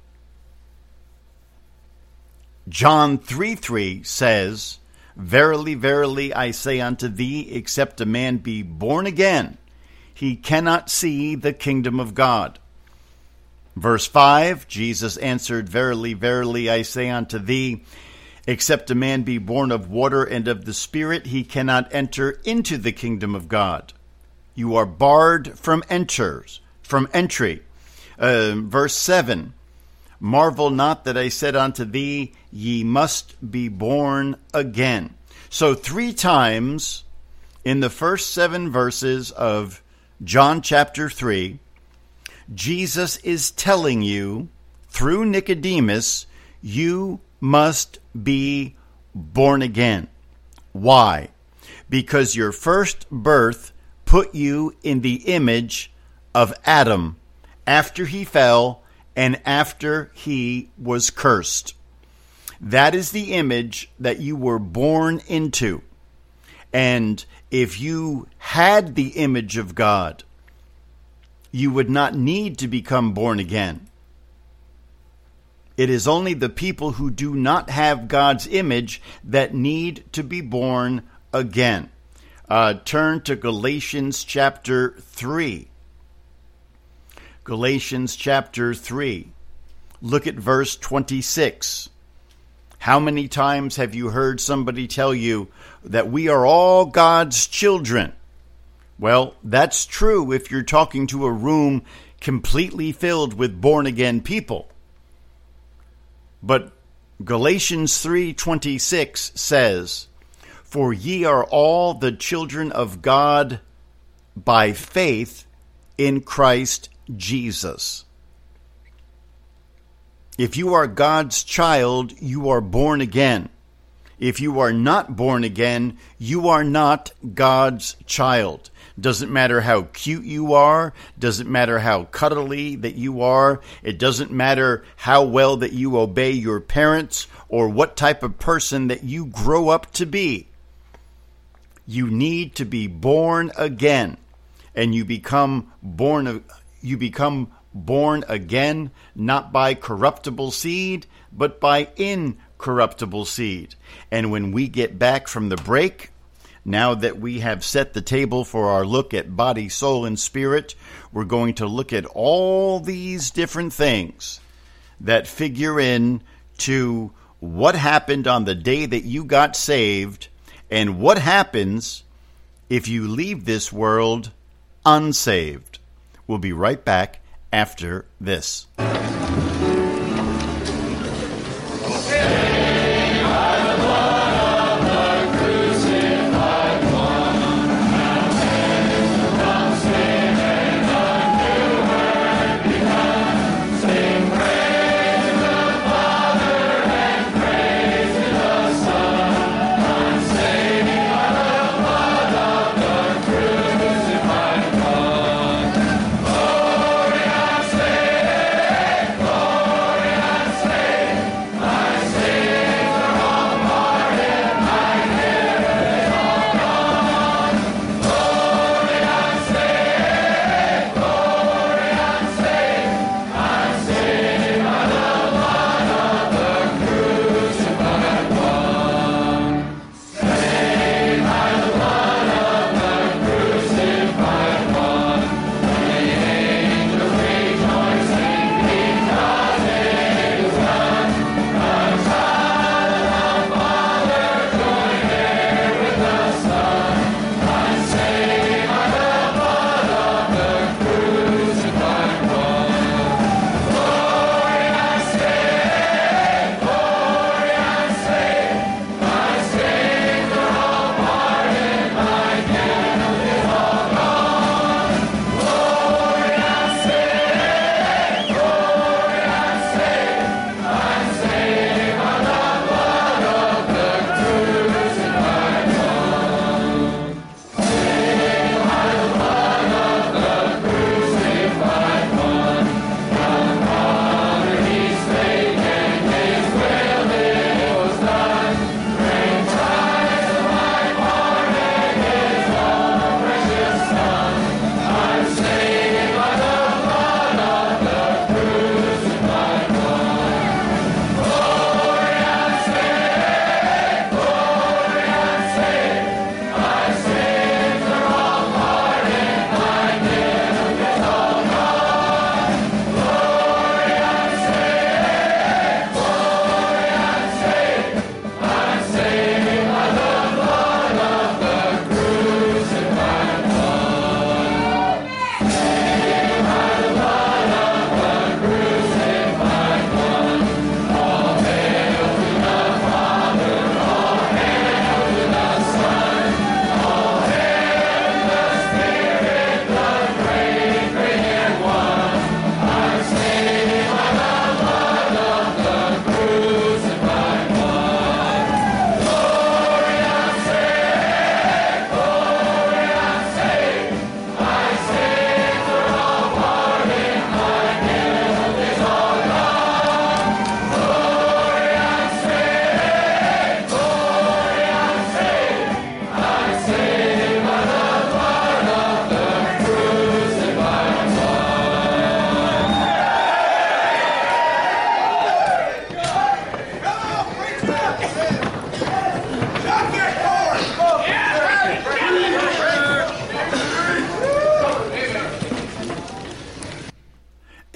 John three three says, Verily, verily, I say unto thee, except a man be born again, he cannot see the kingdom of God. Verse five, Jesus answered, Verily, verily, I say unto thee, except a man be born of water and of the Spirit, he cannot enter into the kingdom of God. You are barred from enters, from entry. Uh, verse seven, Marvel not that I said unto thee, ye must be born again. So three times in the first seven verses of John chapter three, Jesus is telling you, through Nicodemus, you must be born again. Why? Because your first birth put you in the image of Adam after he fell and after he was cursed. That is the image that you were born into. And if you had the image of God, you would not need to become born again. It is only the people who do not have God's image that need to be born again. Uh, turn to Galatians chapter three. Galatians chapter three. Look at verse twenty-six. How many times have you heard somebody tell you that we are all God's children? Well, that's true if you're talking to a room completely filled with born-again people. But Galatians three twenty-six says, For ye are all the children of God by faith in Christ Jesus. If you are God's child, you are born again. If you are not born again, you are not God's child. Doesn't matter how cute you are. Doesn't matter how cuddly that you are. It doesn't matter how well that you obey your parents or what type of person that you grow up to be. You need to be born again, and you become born. You become born again, not by corruptible seed, but by incorruptible seed. And when we get back from the break, now that we have set the table for our look at body, soul, and spirit, we're going to look at all these different things that figure in to what happened on the day that you got saved and what happens if you leave this world unsaved. We'll be right back after this. Glory, I say,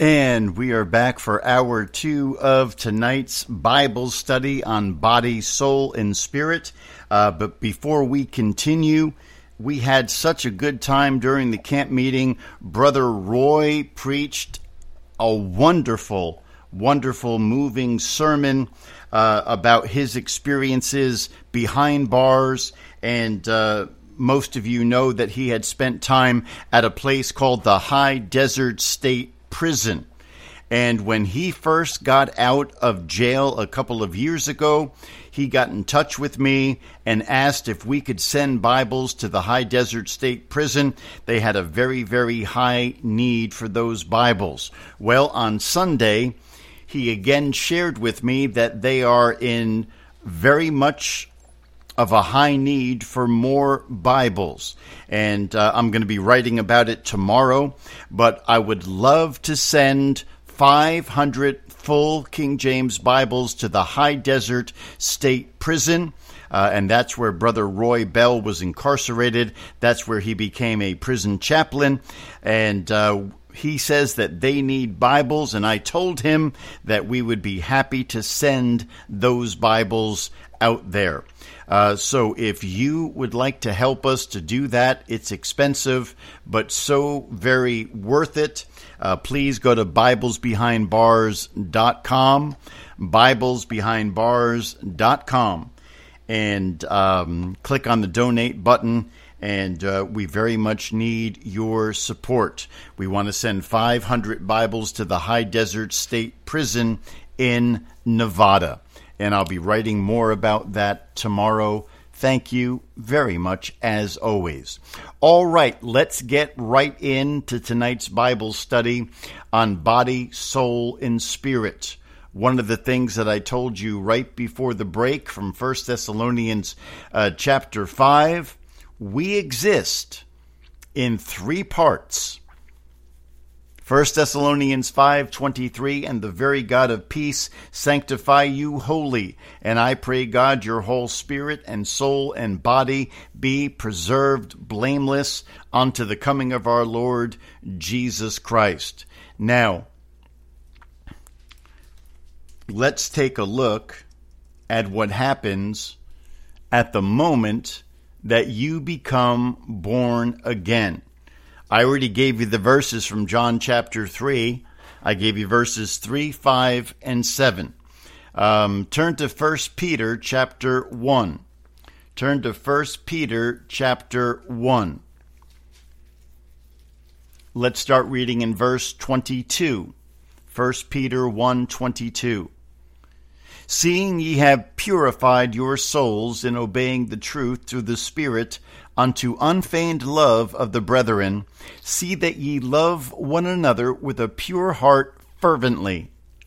And we are back for hour two of tonight's Bible study on body, soul, and spirit. Uh, but before we continue, we had such a good time during the camp meeting. Brother Roy preached a wonderful, wonderful, moving sermon uh, about his experiences behind bars. And uh, most of you know that he had spent time at a place called the High Desert State Prison. And when he first got out of jail a couple of years ago, he got in touch with me and asked if we could send Bibles to the High Desert State Prison. They had a very, very high need for those Bibles. Well, on Sunday, he again shared with me that they are in very much of a high need for more Bibles. And uh, I'm going to be writing about it tomorrow, but I would love to send five hundred full King James Bibles to the High Desert State Prison. Uh, and that's where Brother Roy Bell was incarcerated. That's where he became a prison chaplain. And uh, he says that they need Bibles, and I told him that we would be happy to send those Bibles out there. Uh, so if you would like to help us to do that, it's expensive, but so very worth it. Uh, please go to Bibles Behind Bars dot com, Bibles Behind Bars dot com, and um, click on the donate button. And uh, we very much need your support. We want to send five hundred Bibles to the High Desert State Prison in Nevada. And I'll be writing more about that tomorrow. Thank you very much, as always. All right, let's get right into tonight's Bible study on body, soul, and spirit. One of the things that I told you right before the break from First Thessalonians uh, chapter five, we exist in three parts. First Thessalonians five twenty-three, and the very God of peace sanctify you wholly. And I pray God your whole spirit and soul and body be preserved blameless unto the coming of our Lord Jesus Christ. Now, let's take a look at what happens at the moment that you become born again. I already gave you the verses from John chapter three. I gave you verses three, five, and seven. Um, turn to First Peter chapter one. Turn to First Peter chapter one. Let's start reading in verse twenty-two. First Peter one twenty-two. Seeing ye have purified your souls in obeying the truth through the Spirit unto unfeigned love of the brethren, see that ye love one another with a pure heart fervently.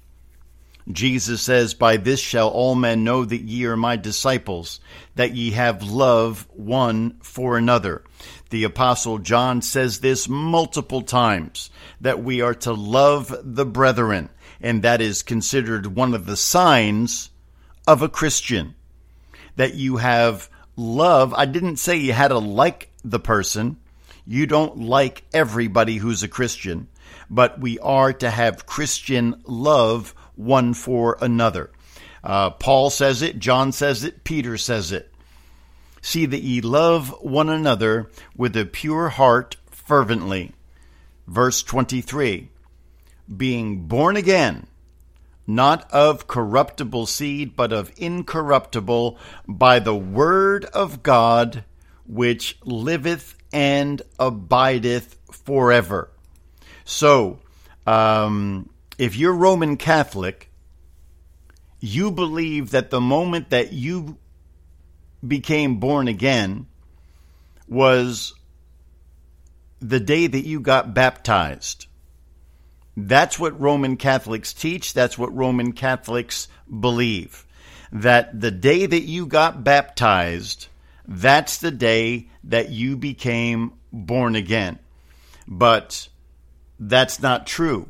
Jesus says, By this shall all men know that ye are my disciples, that ye have love one for another. The Apostle John says this multiple times, that we are to love the brethren, and that is considered one of the signs of a Christian, that you have love. I didn't say you had to like the person. You don't like everybody who's a Christian, but we are to have Christian love one for another. Uh, Paul says it, John says it, Peter says it. See that ye love one another with a pure heart fervently. Verse twenty-three, being born again, not of corruptible seed, but of incorruptible, by the word of God, which liveth and abideth forever. So, um, if you're Roman Catholic, you believe that the moment that you became born again was the day that you got baptized. That's what Roman Catholics teach. That's what Roman Catholics believe. That the day that you got baptized, that's the day that you became born again. But that's not true.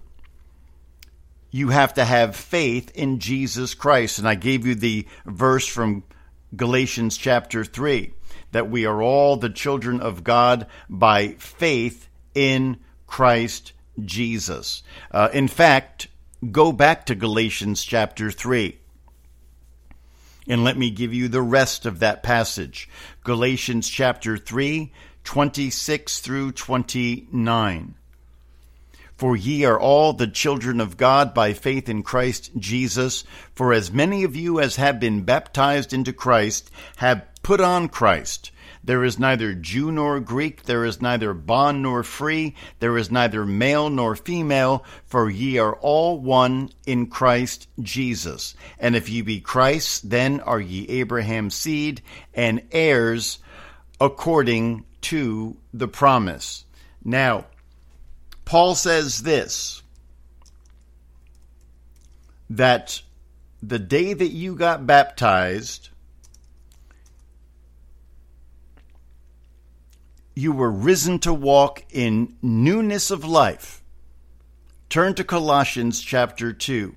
You have to have faith in Jesus Christ. And I gave you the verse from Galatians chapter three, that we are all the children of God by faith in Christ Jesus. Uh, in fact, go back to Galatians chapter three. And let me give you the rest of that passage. Galatians chapter three, twenty-six through twenty-nine. For ye are all the children of God by faith in Christ Jesus. For as many of you as have been baptized into Christ have put on Christ. There is neither Jew nor Greek, there is neither bond nor free, there is neither male nor female, for ye are all one in Christ Jesus. And if ye be Christ's, then are ye Abraham's seed, and heirs according to the promise. Now, Paul says this, that the day that you got baptized, you were risen to walk in newness of life. Turn to Colossians chapter two.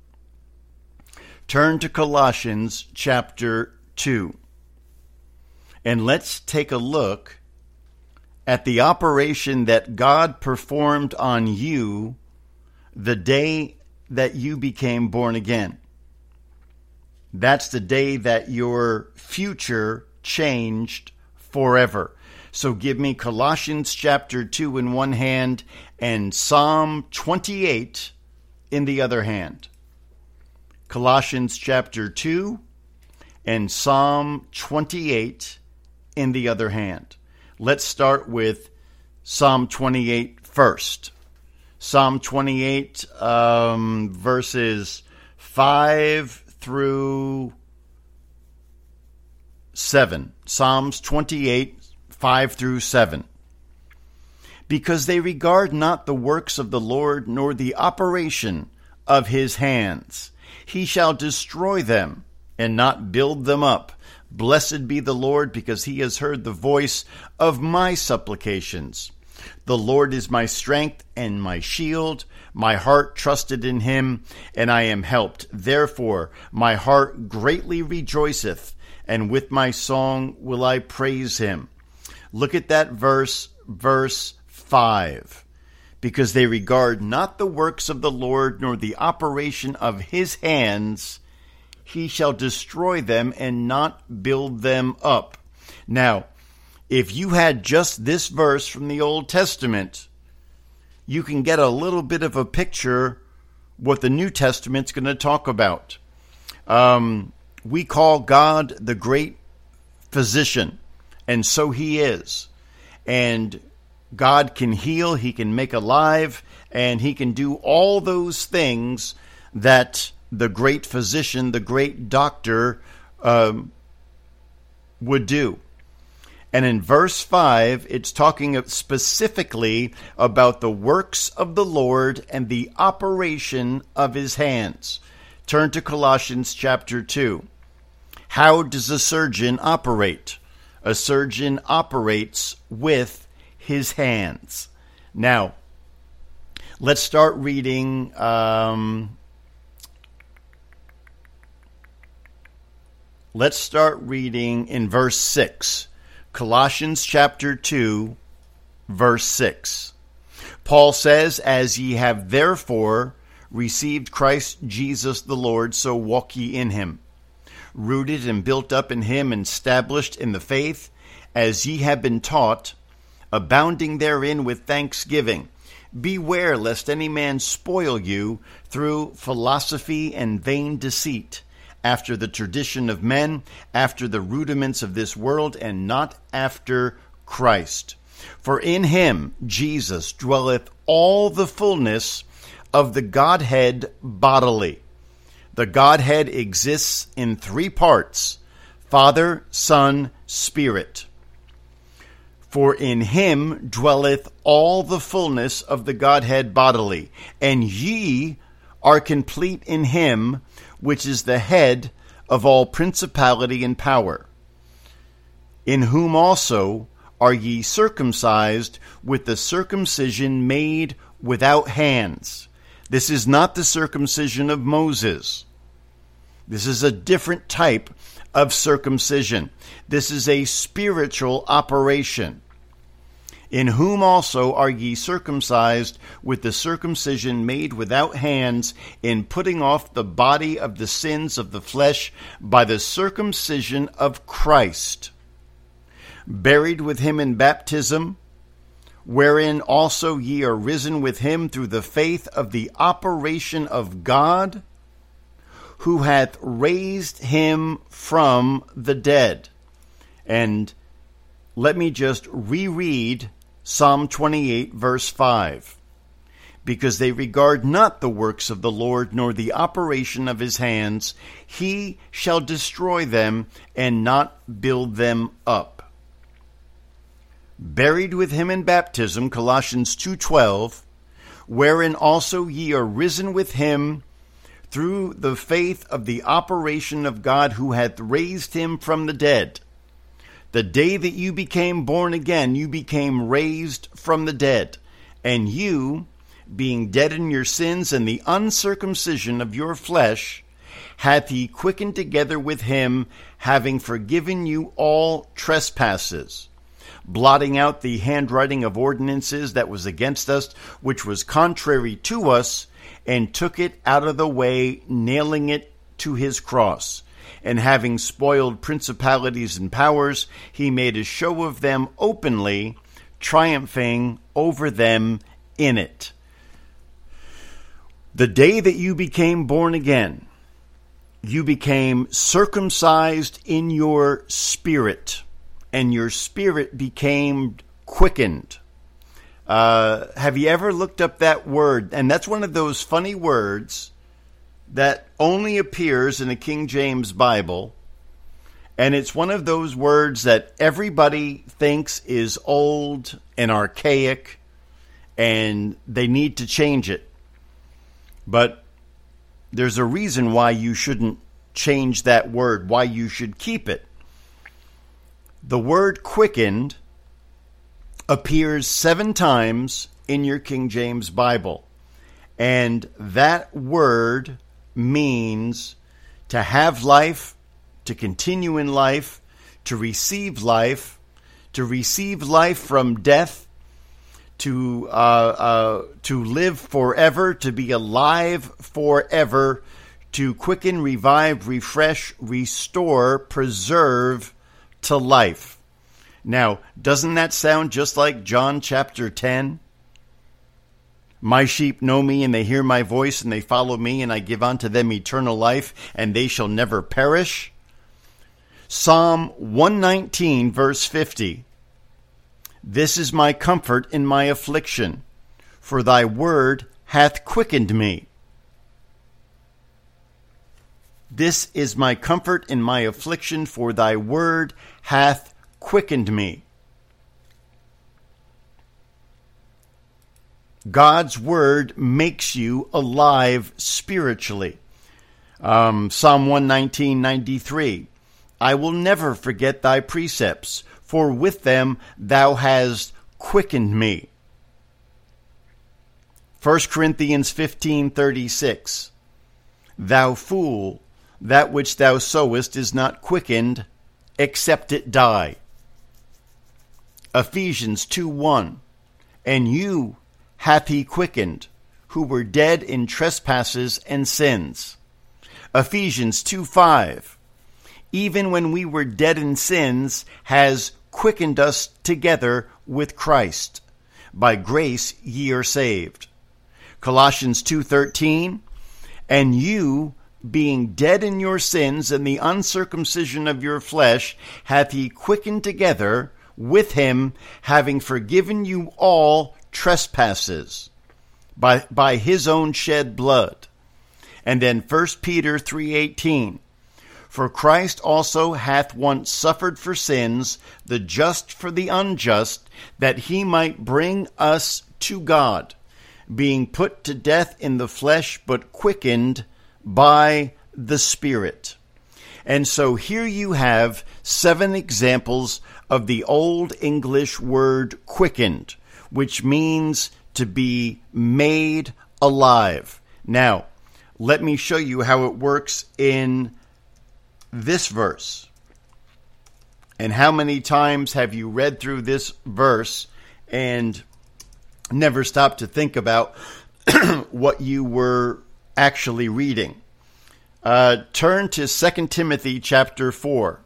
Turn to Colossians chapter two. And let's take a look at the operation that God performed on you the day that you became born again. That's the day that your future changed forever. So give me Colossians chapter two in one hand and Psalm twenty-eight in the other hand. Colossians chapter two and Psalm twenty-eight in the other hand. Let's start with Psalm twenty-eight first. Psalm twenty-eight, um, verses five through seven. Psalms twenty-eight, five through seven. Because they regard not the works of the Lord, nor the operation of his hands. He shall destroy them, and not build them up. Blessed be the Lord, because he has heard the voice of my supplications. The Lord is my strength and my shield. My heart trusted in him, and I am helped. Therefore my heart greatly rejoiceth, and with my song will I praise him. Look at that verse, verse five. Because they regard not the works of the Lord, nor the operation of his hands, he shall destroy them and not build them up. Now, if you had just this verse from the Old Testament, you can get a little bit of a picture what the New Testament's going to talk about. Um, we call God the great physician, and so he is. And God can heal, he can make alive, and he can do all those things that the great physician, the great doctor um, would do. And in verse five, it's talking specifically about the works of the Lord and the operation of his hands. Turn to Colossians chapter two. How does a surgeon operate? A surgeon operates with his hands. Now, let's start reading um, let's start reading in verse six. Colossians chapter two, verse six. Paul says, As ye have therefore received Christ Jesus the Lord, so walk ye in him, rooted and built up in him, and established in the faith, as ye have been taught, abounding therein with thanksgiving. Beware lest any man spoil you through philosophy and vain deceit, after the tradition of men, after the rudiments of this world, and not after Christ. For in him, Jesus, dwelleth all the fullness of the Godhead bodily. The Godhead exists in three parts: Father, Son, Spirit. For in him dwelleth all the fullness of the Godhead bodily, and ye are complete in him, which is the head of all principality and power, in whom also are ye circumcised with the circumcision made without hands. This is not the circumcision of Moses. This is a different type of circumcision. This is a spiritual operation. in whom also are ye circumcised with the circumcision made without hands, in putting off the body of the sins of the flesh by the circumcision of Christ, buried with him in baptism, wherein also ye are risen with him through the faith of the operation of God, who hath raised him from the dead. And let me just reread Psalm twenty-eight, verse five. Because they regard not the works of the Lord, nor the operation of his hands, he shall destroy them and not build them up. Buried with him in baptism, Colossians two twelve, wherein also ye are risen with him through the faith of the operation of God, who hath raised him from the dead. The day that you became born again, you became raised from the dead. And you, being dead in your sins and the uncircumcision of your flesh, hath he quickened together with him, having forgiven you all trespasses, blotting out the handwriting of ordinances that was against us, which was contrary to us, and took it out of the way, nailing it to his cross. And having spoiled principalities and powers, he made a show of them openly, triumphing over them in it. The day that you became born again, you became circumcised in your spirit, and your spirit became quickened. Uh, have you ever looked up that word? And that's one of those funny words that only appears in the King James Bible. And it's one of those words that everybody thinks is old and archaic, and they need to change it. But there's a reason why you shouldn't change that word, why you should keep it. The word quickened appears seven times in your King James Bible. And that word means to have life, to continue in life, to receive life, to receive life from death, to uh, uh, to live forever, to be alive forever, to quicken, revive, refresh, restore, preserve to life. Now, doesn't that sound just like John chapter ten? My sheep know me, and they hear my voice, and they follow me, and I give unto them eternal life, and they shall never perish. Psalm one nineteen, verse fifty. This is my comfort in my affliction, for thy word hath quickened me. This is my comfort in my affliction, for thy word hath quickened me. God's word makes you alive spiritually. Um, Psalm one nineteen, ninety-three. I will never forget thy precepts, for with them thou hast quickened me. First Corinthians fifteen, thirty-six. Thou fool, that which thou sowest is not quickened, except it die. Ephesians two, one. And you hath he quickened, who were dead in trespasses and sins. Ephesians two, five. Even when we were dead in sins, has quickened us together with Christ. By grace ye are saved. Colossians two, thirteen. And you, being dead in your sins and the uncircumcision of your flesh, hath he quickened together with him, having forgiven you all trespasses by, by his own shed blood. And then First Peter three, eighteen. For Christ also hath once suffered for sins, the just for the unjust, that he might bring us to God, being put to death in the flesh, but quickened by the Spirit. And so here you have seven examples of the Old English word quickened, which means to be made alive. Now, let me show you how it works in this verse. And how many times have you read through this verse and never stop to think about what you were actually reading. Uh, turn to Second Timothy chapter four.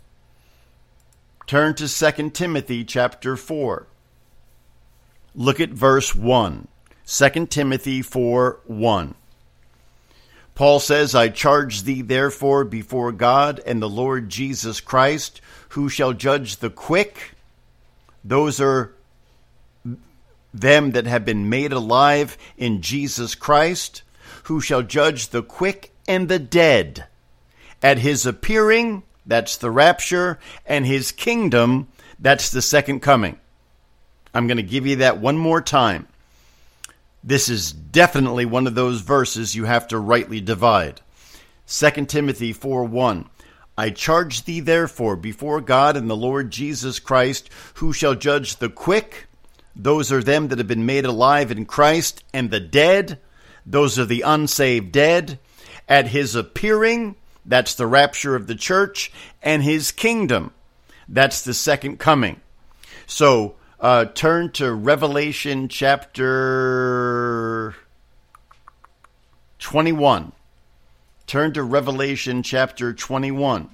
Turn to Second Timothy chapter four. Look at verse one. Second Timothy four one. Paul says, I charge thee therefore before God and the Lord Jesus Christ, who shall judge the quick. Those are them that have been made alive in Jesus Christ, who shall judge the quick and the dead at his appearing, that's the rapture, and his kingdom, that's the second coming. I'm going to give you that one more time. This is definitely one of those verses you have to rightly divide. Second Timothy four one. I charge thee therefore before God and the Lord Jesus Christ, who shall judge the quick, those are them that have been made alive in Christ, and the dead, those are the unsaved dead, at his appearing, that's the rapture of the church, and his kingdom, that's the second coming. So, uh, turn to Revelation chapter twenty-one. Turn to Revelation chapter twenty-one.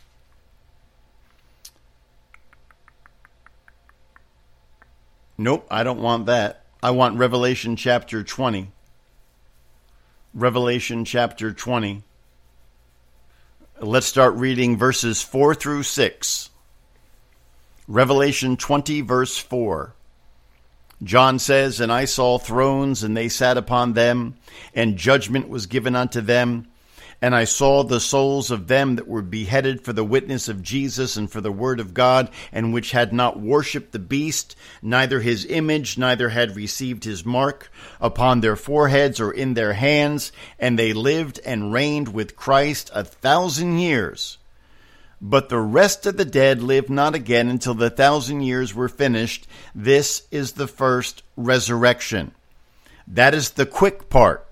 Nope, I don't want that. I want Revelation chapter twenty. Revelation chapter twenty. Let's start reading verses four through six. Revelation twenty, verse four. John says, And I saw thrones, and they sat upon them, and judgment was given unto them. And I saw the souls of them that were beheaded for the witness of Jesus and for the word of God, and which had not worshipped the beast, neither his image, neither had received his mark upon their foreheads or in their hands. And they lived and reigned with Christ a thousand years. But the rest of the dead lived not again until the thousand years were finished. This is the first resurrection. That is the quick part.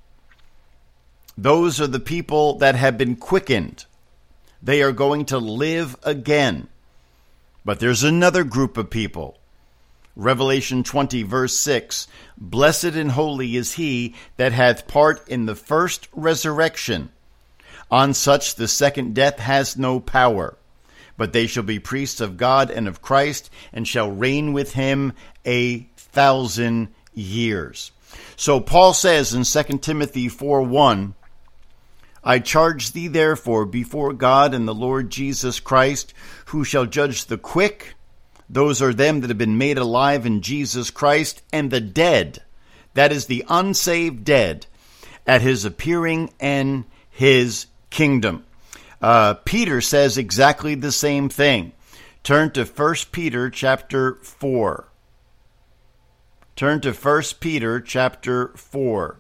Those are the people that have been quickened. They are going to live again. But there's another group of people. Revelation twenty, verse six. Blessed and holy is he that hath part in the first resurrection. On such the second death has no power. But they shall be priests of God and of Christ, and shall reign with him a thousand years. So Paul says in Second Timothy four one, I charge thee therefore before God and the Lord Jesus Christ, who shall judge the quick, those are them that have been made alive in Jesus Christ, and the dead, that is the unsaved dead, at his appearing and his kingdom. Uh, Peter says exactly the same thing. Turn to First Peter chapter four. Turn to First Peter chapter four.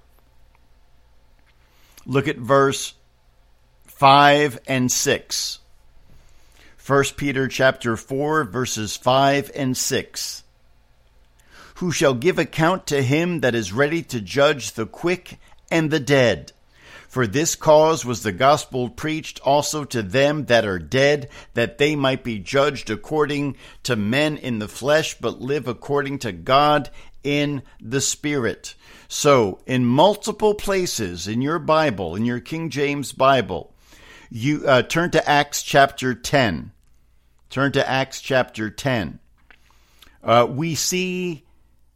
Look at verse five and six. First Peter chapter four, verses five and six. Who shall give account to him that is ready to judge the quick and the dead? For this cause was the gospel preached also to them that are dead, that they might be judged according to men in the flesh, but live according to God in the Spirit. So, in multiple places in your Bible, in your King James Bible, you uh, turn to Acts chapter ten. Turn to Acts chapter ten. Uh, we see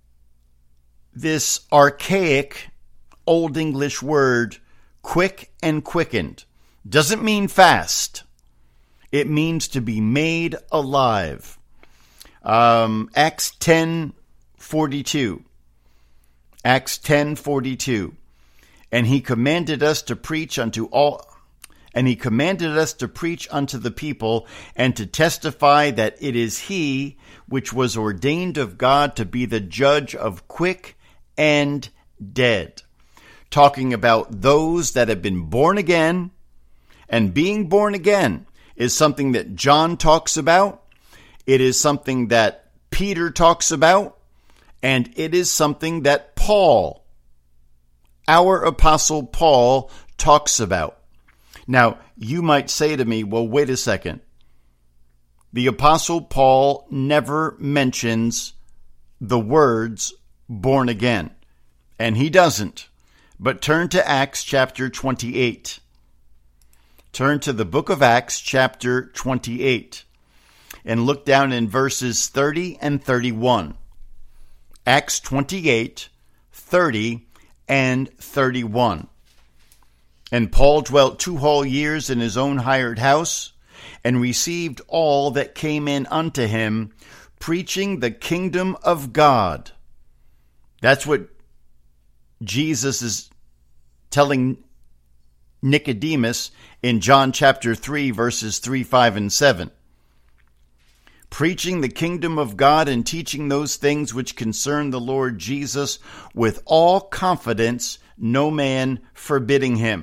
this archaic Old English word, quick and quickened. Doesn't mean fast. It means to be made alive. Um, Acts ten forty-two. Acts ten forty-two. And he commanded us to preach unto all, and he commanded us to preach unto the people, and to testify that it is he which was ordained of God to be the judge of quick and dead. Talking about those that have been born again, and being born again is something that John talks about. It is something that Peter talks about, and it is something that Paul, our apostle Paul, talks about. Now, you might say to me, well, wait a second. The apostle Paul never mentions the words born again. And he doesn't. But turn to Acts chapter twenty-eight. Turn to the book of Acts chapter twenty-eight. And look down in verses thirty and thirty-one. Acts twenty-eight, thirty and thirty-one. And Paul dwelt two whole years in his own hired house, and received all that came in unto him, preaching the kingdom of God. That's what Jesus is telling Nicodemus in John chapter three, verses three, five, and seven. Preaching the kingdom of God and teaching those things which concern the Lord Jesus with all confidence, no man forbidding him.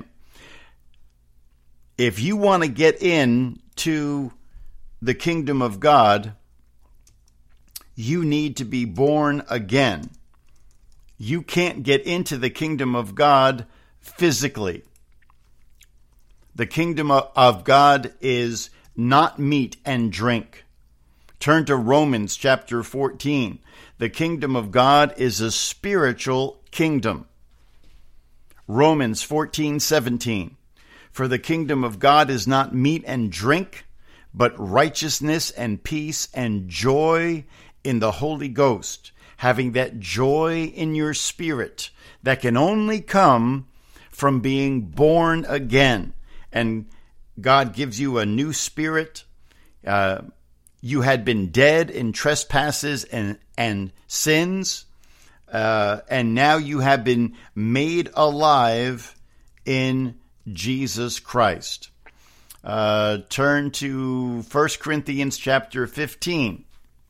If you want to get in to the kingdom of God, you need to be born again. You can't get into the kingdom of God physically. The kingdom of God is not meat and drink. Turn to Romans chapter fourteen. The kingdom of God is a spiritual kingdom. Romans fourteen seventeen. For the kingdom of God is not meat and drink, but righteousness and peace and joy in the Holy Ghost. Having that joy in your spirit that can only come from being born again. And God gives you a new spirit. Uh, you had been dead in trespasses and, and sins. Uh, and now you have been made alive in Jesus Christ. Uh, turn to First Corinthians chapter fifteen.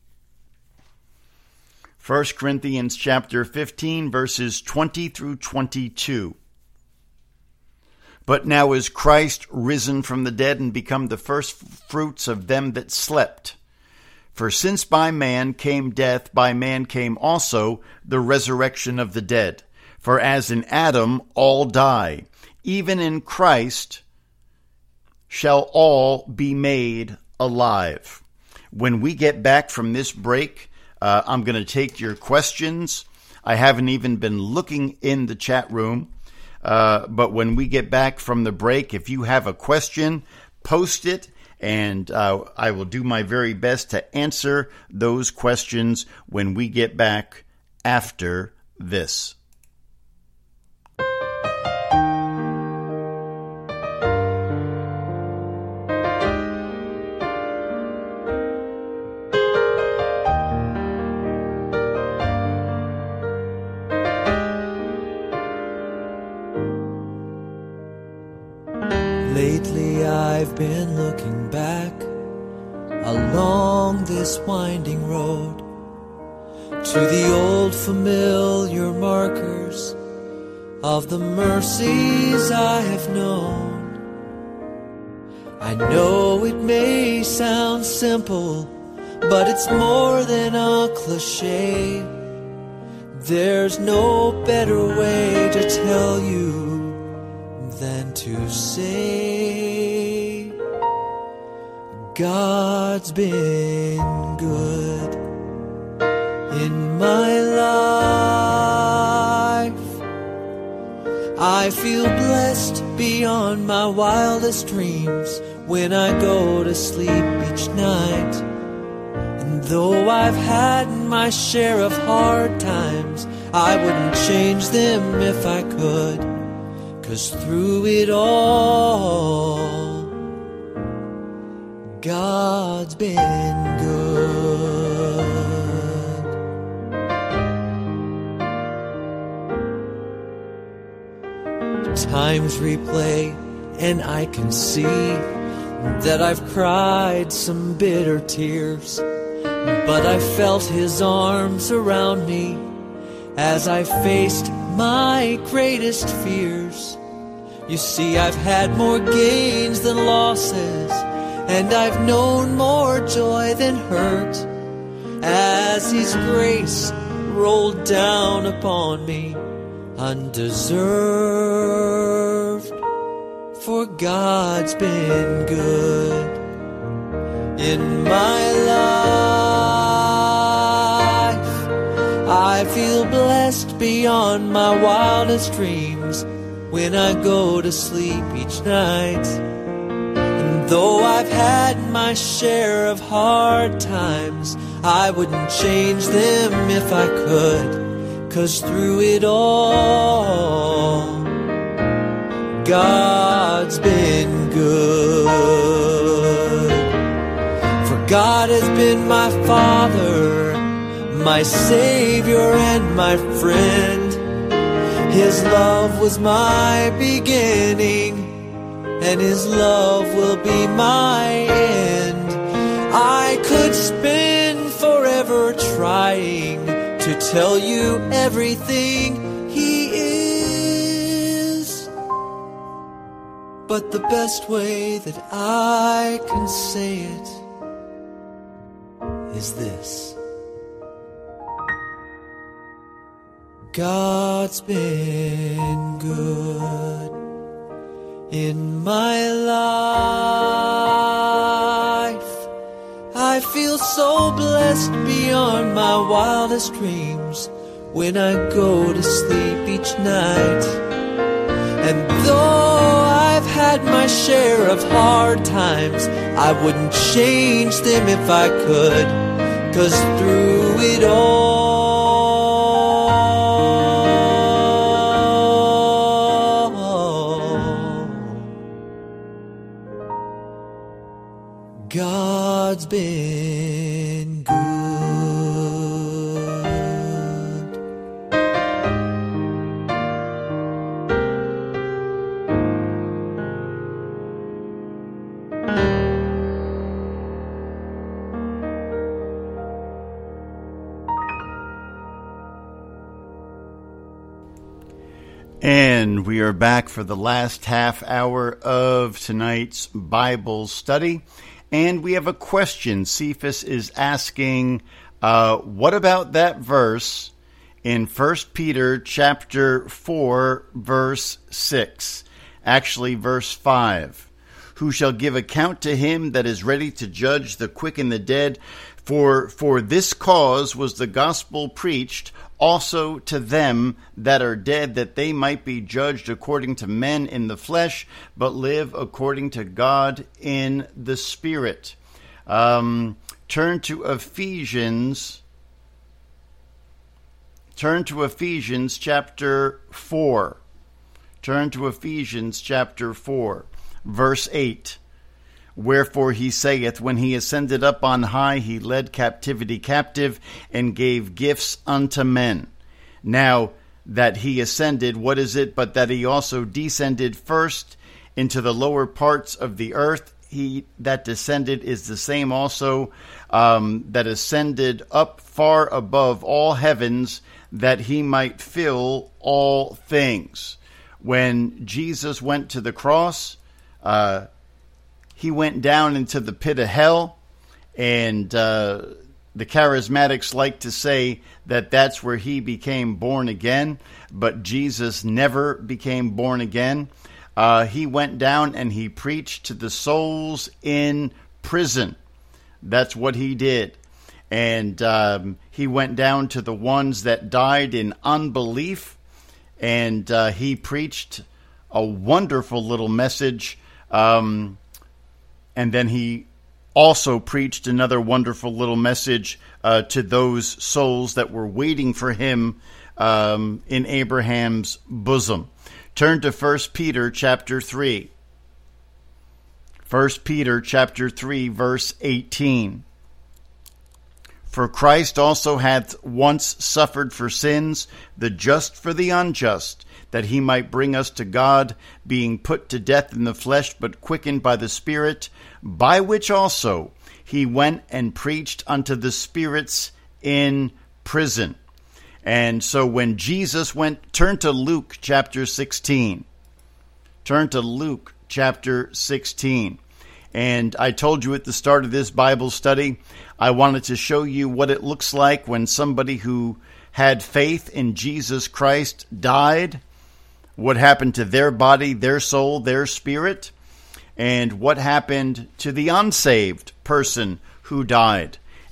First Corinthians chapter fifteen, verses twenty through twenty-two. But now is Christ risen from the dead and become the first fruits of them that slept. For since by man came death, by man came also the resurrection of the dead. For as in Adam all die, even in Christ shall all be made alive. When we get back from this break, uh, I'm going to take your questions. I haven't even been looking in the chat room. Uh, but when we get back from the break, if you have a question, post it, and uh, I will do my very best to answer those questions when we get back after this. Lately I've been looking back along this winding road to the old familiar markers of the mercies I have known. I know it may sound simple, but it's more than a cliche. There's no better way to tell you than to say God's been good in my life. I feel blessed beyond my wildest dreams when I go to sleep each night. And though I've had my share of hard times, I wouldn't change them if I could. 'Cause through it all, God's been good. Times replay and I can see that I've cried some bitter tears, but I felt His arms around me as I faced my greatest fears. You see, I've had more gains than losses, and I've known more joy than hurt, as His grace rolled down upon me undeserved. For God's been good in my life. so blessed beyond my wildest dreams when I go to sleep each night. And though I've had my share of hard times, I wouldn't change them if I could, 'cause through it all, God's been good. For God has been my Father, my Savior and my friend. His love was my beginning, and His love will be my end. I could spend forever trying to tell you everything He is, but the best way that I can say it is this: God's been good in my life. I feel so blessed beyond my wildest dreams when I go to sleep each night. And though I've had my share of hard times, I wouldn't change them if I could, 'cause through it all, God's been good. And we are back for the last half hour of tonight's Bible study. And we have a question. Cephas is asking, uh, what about that verse in First Peter chapter four, verse six? Actually, verse five. Who shall give account to him that is ready to judge the quick and the dead? For, for this cause was the gospel preached also to them that are dead, that they might be judged according to men in the flesh, but live according to God in the Spirit. Um, turn to Ephesians. Turn to Ephesians chapter four. Turn to Ephesians chapter four, verse eight. Wherefore he saith, when he ascended up on high, he led captivity captive and gave gifts unto men. Now that he ascended, what is it but that he also descended first into the lower parts of the earth? He that descended is the same also um, that ascended up far above all heavens, that he might fill all things. When Jesus went to the cross, uh, he went down into the pit of hell, and uh, the charismatics like to say that that's where he became born again, but Jesus never became born again. Uh, he went down and he preached to the souls in prison. That's what he did. And um, he went down to the ones that died in unbelief, and uh, he preached a wonderful little message. Um And then he also preached another wonderful little message uh, to those souls that were waiting for him um, in Abraham's bosom. Turn to First Peter chapter three. First Peter chapter three, verse eighteen. For Christ also hath once suffered for sins, the just for the unjust, that he might bring us to God, being put to death in the flesh, but quickened by the Spirit, by which also he went and preached unto the spirits in prison. And so when Jesus went, turn to Luke chapter sixteen. Turn to Luke chapter sixteen. And I told you at the start of this Bible study, I wanted to show you what it looks like when somebody who had faith in Jesus Christ died, what happened to their body, their soul, their spirit, and what happened to the unsaved person who died.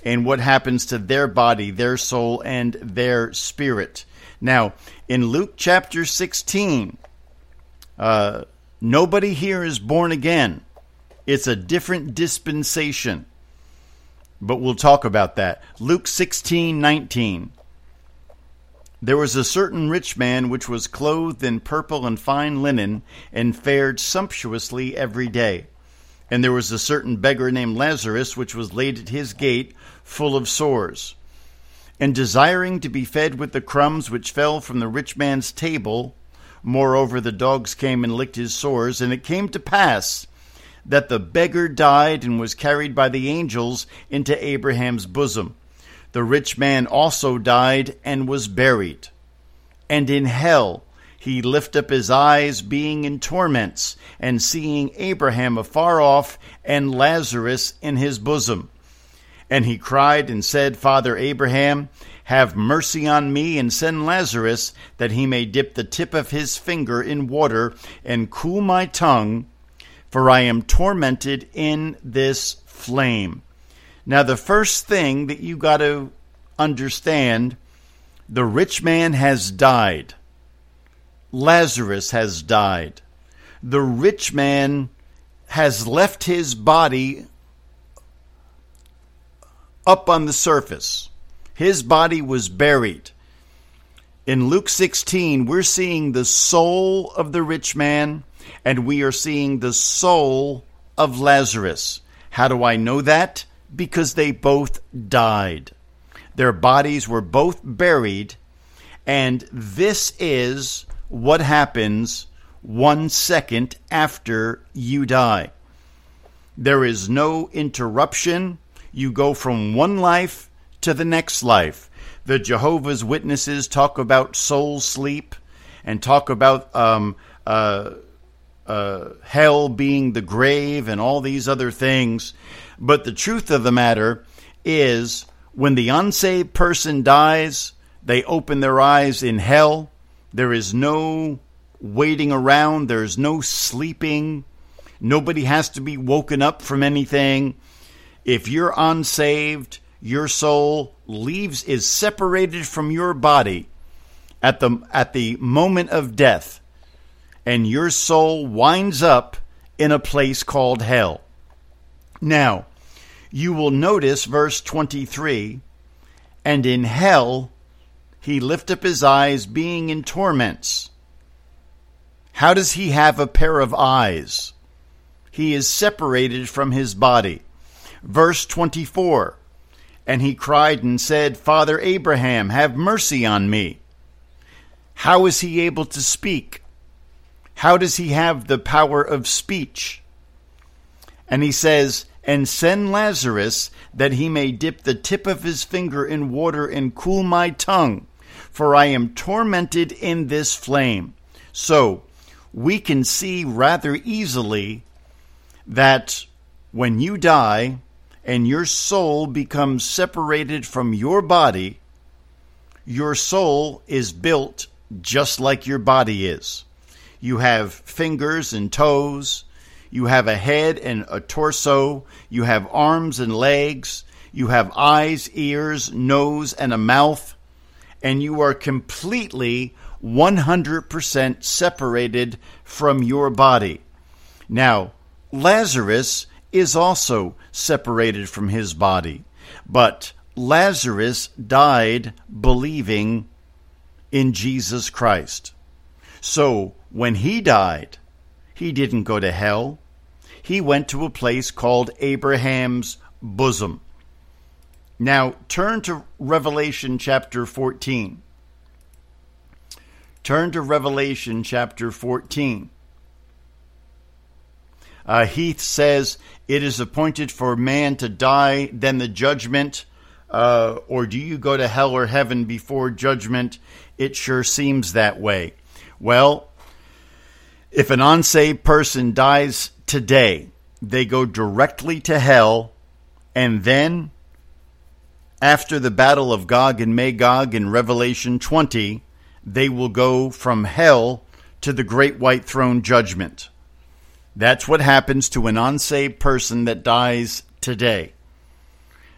and what happens to their body, their soul, and their spirit. Now, in Luke chapter sixteen, uh, nobody here is born again. It's a different dispensation. But we'll talk about that. Luke sixteen nineteen. There was a certain rich man which was clothed in purple and fine linen, and fared sumptuously every day. And there was a certain beggar named Lazarus, which was laid at his gate, full of sores. And desiring to be fed with the crumbs which fell from the rich man's table, moreover the dogs came and licked his sores. And it came to pass that the beggar died and was carried by the angels into Abraham's bosom. The rich man also died and was buried. And in hell he lift up his eyes, being in torments, and seeing Abraham afar off, and Lazarus in his bosom. And he cried and said, Father Abraham, have mercy on me, and send Lazarus, that he may dip the tip of his finger in water, and cool my tongue, for I am tormented in this flame. Now, the first thing that you got to understand, the rich man has died. Lazarus has died. The rich man has left his body up on the surface. His body was buried. In Luke sixteen, we're seeing the soul of the rich man, and we are seeing the soul of Lazarus. How do I know that? Because they both died. Their bodies were both buried, and this is what happens one second after you die. There is no interruption. You go from one life to the next life. The Jehovah's Witnesses talk about soul sleep and talk about um, uh, uh, hell being the grave and all these other things. But the truth of the matter is, when the unsaved person dies, they open their eyes in hell. There is no waiting around. There's no sleeping. Nobody has to be woken up from anything. If you're unsaved, your soul leaves, is separated from your body at the at the moment of death, and your soul winds up in a place called hell. Now, you will notice verse twenty-three, and in hell he lift up his eyes, being in torments. How does he have a pair of eyes? He is separated from his body. Verse twenty-four, and he cried and said, Father Abraham, have mercy on me. How is he able to speak? How does he have the power of speech? And he says, and send Lazarus, that he may dip the tip of his finger in water and cool my tongue, for I am tormented in this flame. So, we can see rather easily that when you die and your soul becomes separated from your body, your soul is built just like your body is. You have fingers and toes. You have a head and a torso. You have arms and legs. You have eyes, ears, nose, and a mouth. And you are completely one hundred percent separated from your body. Now, Lazarus is also separated from his body. But Lazarus died believing in Jesus Christ. So, when he died, he didn't go to hell. He went to a place called Abraham's bosom. Now, turn to Revelation chapter fourteen. Turn to Revelation chapter fourteen. Uh, Heath says, it is appointed for man to die, then the judgment. Uh, or do you go to hell or heaven before judgment? It sure seems that way. Well, if an unsaved person dies today, they go directly to hell, and then, after the battle of Gog and Magog in Revelation twenty, they will go from hell to the great white throne judgment. That's what happens to an unsaved person that dies today.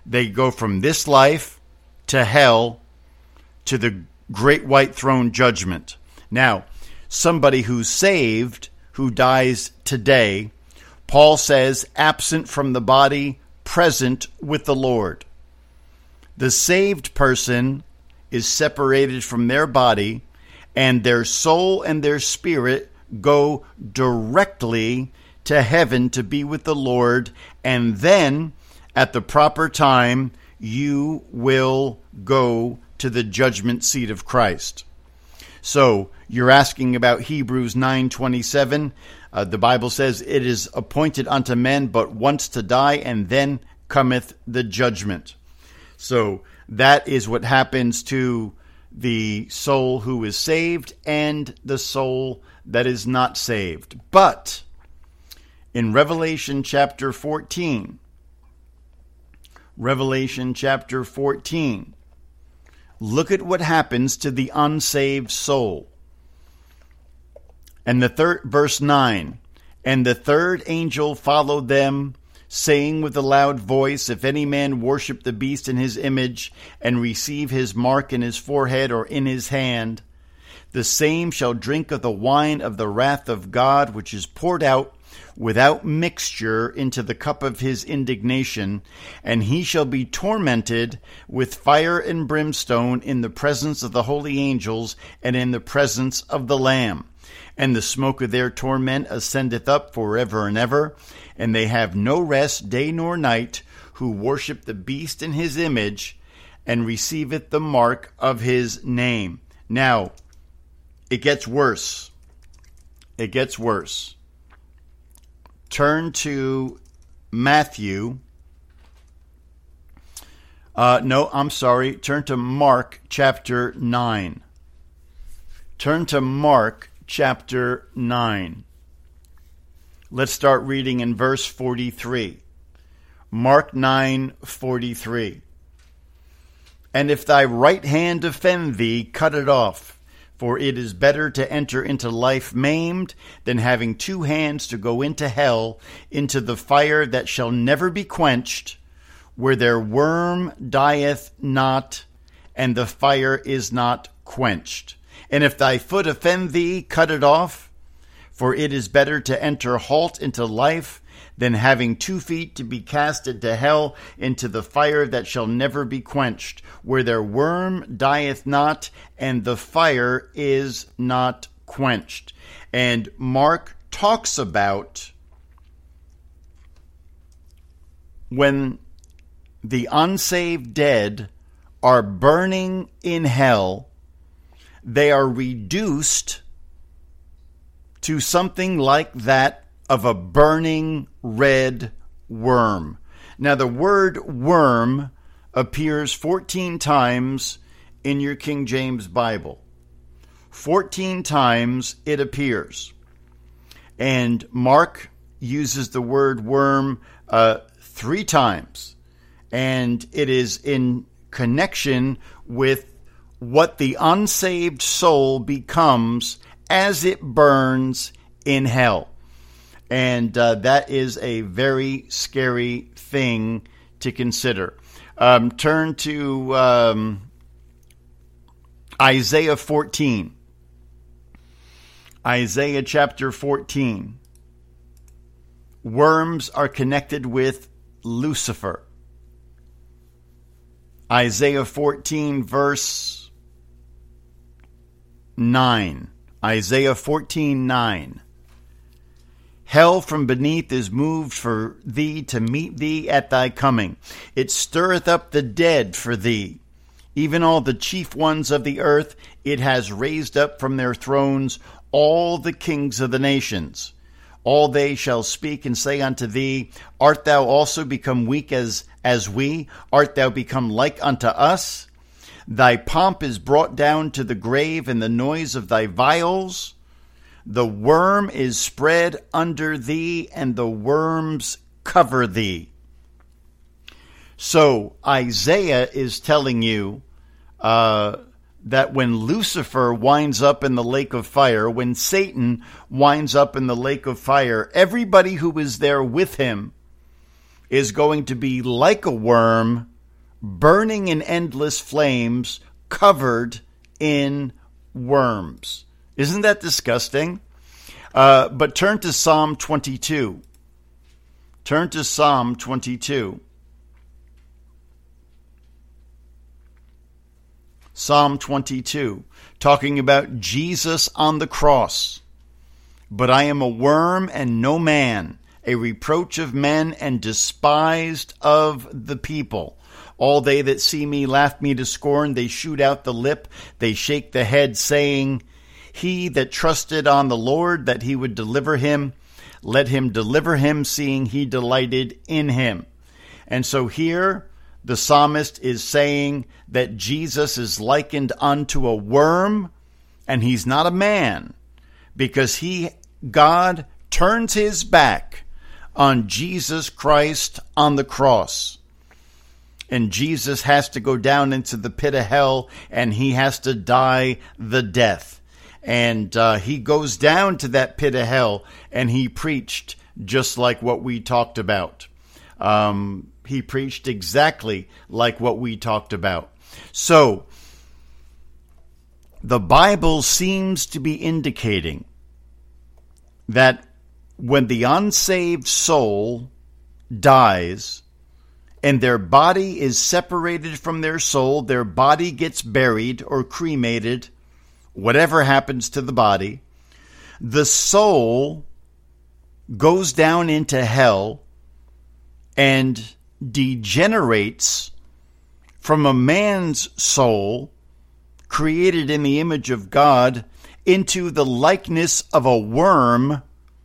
They go from this life to hell to the great white throne judgment. Now, somebody who's saved, who dies today, Paul says, absent from the body, present with the Lord. The saved person is separated from their body, and their soul and their spirit go directly to heaven to be with the Lord, and then at the proper time, you will go to the judgment seat of Christ. So, you're asking about Hebrews nine twenty-seven. Uh, the Bible says, it is appointed unto men but once to die, and then cometh the judgment. So, that is what happens to the soul who is saved and the soul that is not saved. But, in Revelation chapter fourteen, Revelation chapter fourteen, look at what happens to the unsaved soul. And the third, verse nine, and the third angel followed them, saying with a loud voice, if any man worship the beast in his image, and receive his mark in his forehead or in his hand, the same shall drink of the wine of the wrath of God, which is poured out without mixture into the cup of his indignation, and he shall be tormented with fire and brimstone in the presence of the holy angels and in the presence of the Lamb. And the smoke of their torment ascendeth up forever and ever, and they have no rest day nor night, who worship the beast in his image, and receiveth the mark of his name. Now, it gets worse. It gets worse. Turn to Matthew. Uh, no, I'm sorry. Turn to Mark chapter nine. Turn to Mark chapter nine. Let's start reading in verse forty-three. Mark nine forty-three. And if thy right hand offend thee, cut it off. For it is better to enter into life maimed than having two hands to go into hell, into the fire that shall never be quenched, where their worm dieth not, and the fire is not quenched. And if thy foot offend thee, cut it off. For it is better to enter halt into life than having two feet to be cast into hell, into the fire that shall never be quenched, where their worm dieth not, and the fire is not quenched. And Mark talks about when the unsaved dead are burning in hell, they are reduced to something like that of a burning red worm. Now, the word worm appears fourteen times in your King James Bible. fourteen times it appears. And Mark uses the word worm uh, three times. And it is in connection with what the unsaved soul becomes as it burns in hell. And uh, that is a very scary thing to consider. Um, turn to um, Isaiah fourteen. Isaiah chapter fourteen. Worms are connected with Lucifer. Isaiah fourteen, verse nine. Isaiah fourteen, nine. Hell from beneath is moved for thee to meet thee at thy coming. It stirreth up the dead for thee. Even all the chief ones of the earth it has raised up from their thrones, all the kings of the nations. All they shall speak and say unto thee, art thou also become weak as, as we? Art thou become like unto us? Thy pomp is brought down to the grave, and the noise of thy viols. The worm is spread under thee, and the worms cover thee. So Isaiah is telling you uh, that when Lucifer winds up in the lake of fire, when Satan winds up in the lake of fire, everybody who is there with him is going to be like a worm burning in endless flames, covered in worms. Isn't that disgusting? Uh, but turn to Psalm twenty-two. Turn to Psalm twenty-two. Psalm twenty-two, talking about Jesus on the cross. But I am a worm and no man, a reproach of men and despised of the people. All they that see me laugh me to scorn. They shoot out the lip, they shake the head, saying, He that trusted on the Lord, that he would deliver him, let him deliver him, seeing he delighted in him. And so here, the psalmist is saying that Jesus is likened unto a worm, and he's not a man, because he, God, turns his back on Jesus Christ on the cross. And Jesus has to go down into the pit of hell, and he has to die the death. And uh, he goes down to that pit of hell, and he preached just like what we talked about. Um, he preached exactly like what we talked about. So, the Bible seems to be indicating that when the unsaved soul dies and their body is separated from their soul, their body gets buried or cremated, whatever happens to the body, the soul goes down into hell and degenerates from a man's soul created in the image of God into the likeness of a worm,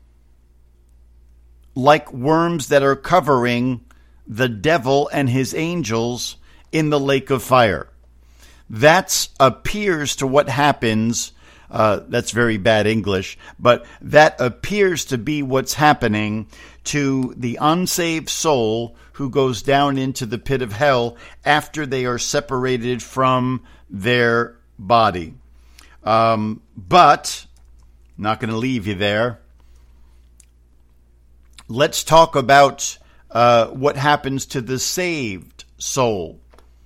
like worms that are covering the devil and his angels in the lake of fire. That appears to what happens, uh, that's very bad English, but that appears to be what's happening to the unsaved soul who goes down into the pit of hell after they are separated from their body. Um, but, not going to leave you there. Let's talk about uh, what happens to the saved soul.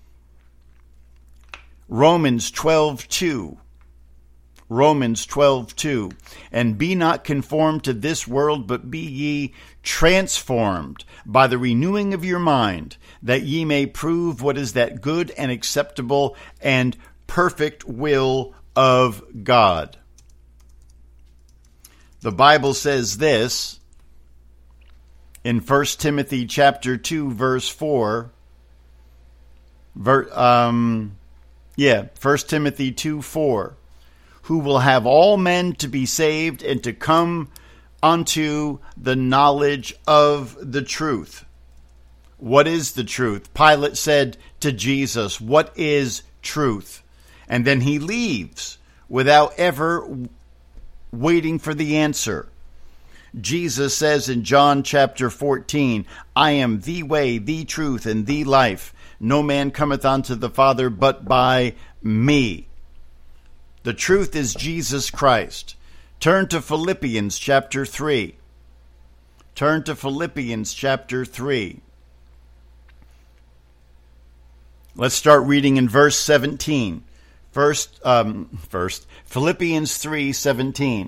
Romans twelve two. Romans twelve two. And be not conformed to this world, but be ye transformed by the renewing of your mind, that ye may prove what is that good and acceptable and perfect will of God. The Bible says this in First Timothy chapter two, verse four. Ver, um, yeah, First Timothy two four. Who will have all men to be saved and to come unto the knowledge of the truth. What is the truth? Pilate said to Jesus, what is truth? And then he leaves without ever waiting for the answer. Jesus says in John chapter fourteen, I am the way, the truth, and the life. No man cometh unto the Father but by me. The truth is Jesus Christ. Turn to Philippians chapter three. Turn to Philippians chapter three. Let's start reading in verse seventeen. First, um, first, Philippians three seventeen.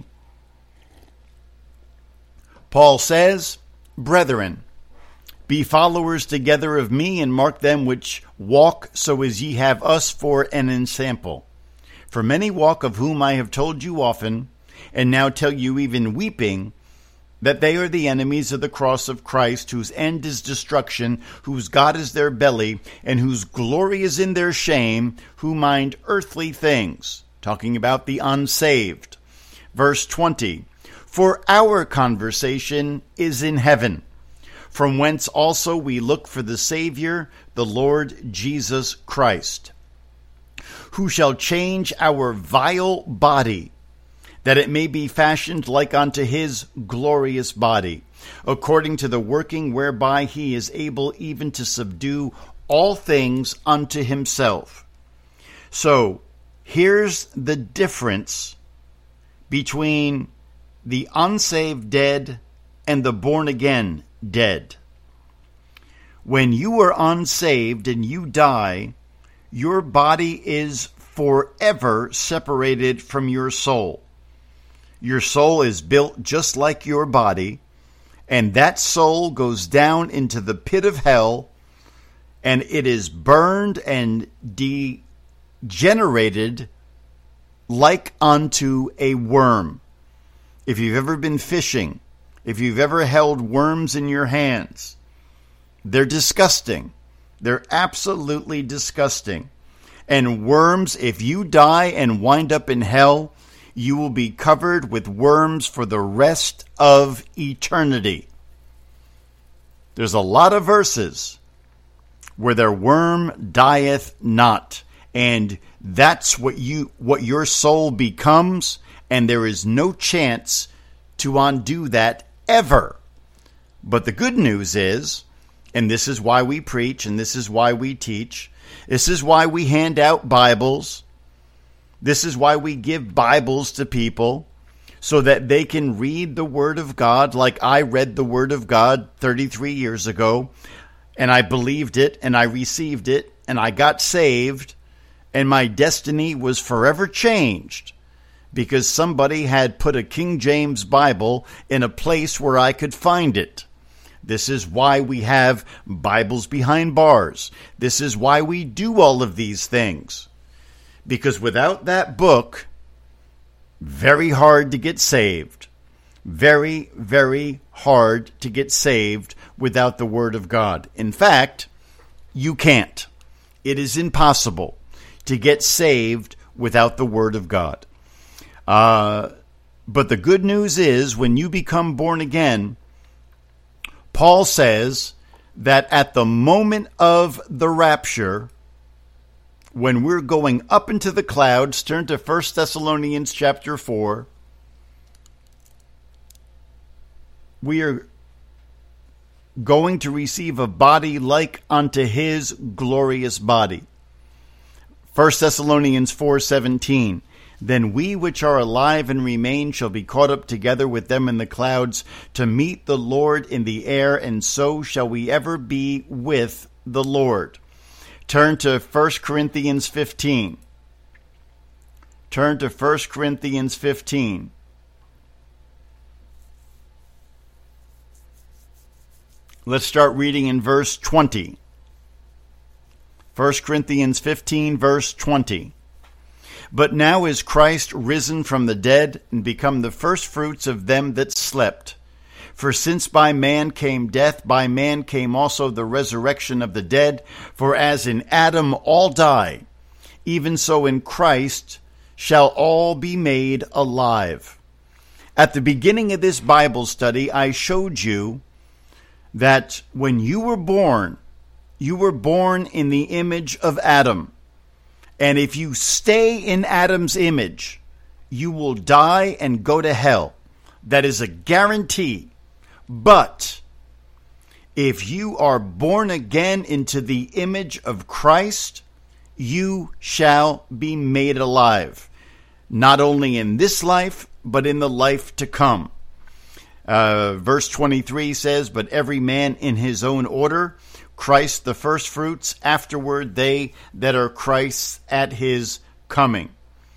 Paul says, Brethren, be followers together of me, and mark them which walk so as ye have us for an ensample. For many walk, of whom I have told you often, and now tell you even weeping, that they are the enemies of the cross of Christ, whose end is destruction, whose God is their belly, and whose glory is in their shame, who mind earthly things. Talking about the unsaved. Verse twenty. For our conversation is in heaven, from whence also we look for the Savior, the Lord Jesus Christ, who shall change our vile body, that it may be fashioned like unto his glorious body, according to the working whereby he is able even to subdue all things unto himself. So, here's the difference between the unsaved dead and the born-again dead. When you are unsaved and you die, your body is forever separated from your soul. Your soul is built just like your body, and that soul goes down into the pit of hell, and it is burned and degenerated like unto a worm. If you've ever been fishing, if you've ever held worms in your hands, they're disgusting. They're absolutely disgusting. And worms, if you die and wind up in hell, you will be covered with worms for the rest of eternity. There's a lot of verses where their worm dieth not. And that's what you what your soul becomes, and there is no chance to undo that ever. But the good news is, and this is why we preach, and this is why we teach, this is why we hand out Bibles, this is why we give Bibles to people, so that they can read the Word of God like I read the Word of God thirty-three years ago, and I believed it, and I received it, and I got saved, and my destiny was forever changed because somebody had put a King James Bible in a place where I could find it. This is why we have Bibles behind bars. This is why we do all of these things. Because without that book, very hard to get saved. Very, very hard to get saved without the Word of God. In fact, you can't. It is impossible to get saved without the Word of God. Uh, but the good news is, when you become born again, Paul says that at the moment of the rapture, when we're going up into the clouds, turn to First Thessalonians chapter four, we are going to receive a body like unto his glorious body. First Thessalonians four seventeen. Then we which are alive and remain shall be caught up together with them in the clouds to meet the Lord in the air, and so shall we ever be with the Lord. Turn to First Corinthians fifteen. Turn to First Corinthians fifteen. Let's start reading in verse twenty. First Corinthians fifteen, verse twenty. But now is Christ risen from the dead and become the firstfruits of them that slept. For since by man came death, by man came also the resurrection of the dead. For as in Adam all die, even so in Christ shall all be made alive. At the beginning of this Bible study, I showed you that when you were born, you were born in the image of Adam. And if you stay in Adam's image, you will die and go to hell. That is a guarantee. But if you are born again into the image of Christ, you shall be made alive. Not only in this life, but in the life to come. Uh, verse twenty-three says, but every man in his own order, Christ the firstfruits, afterward they that are Christ's at his coming.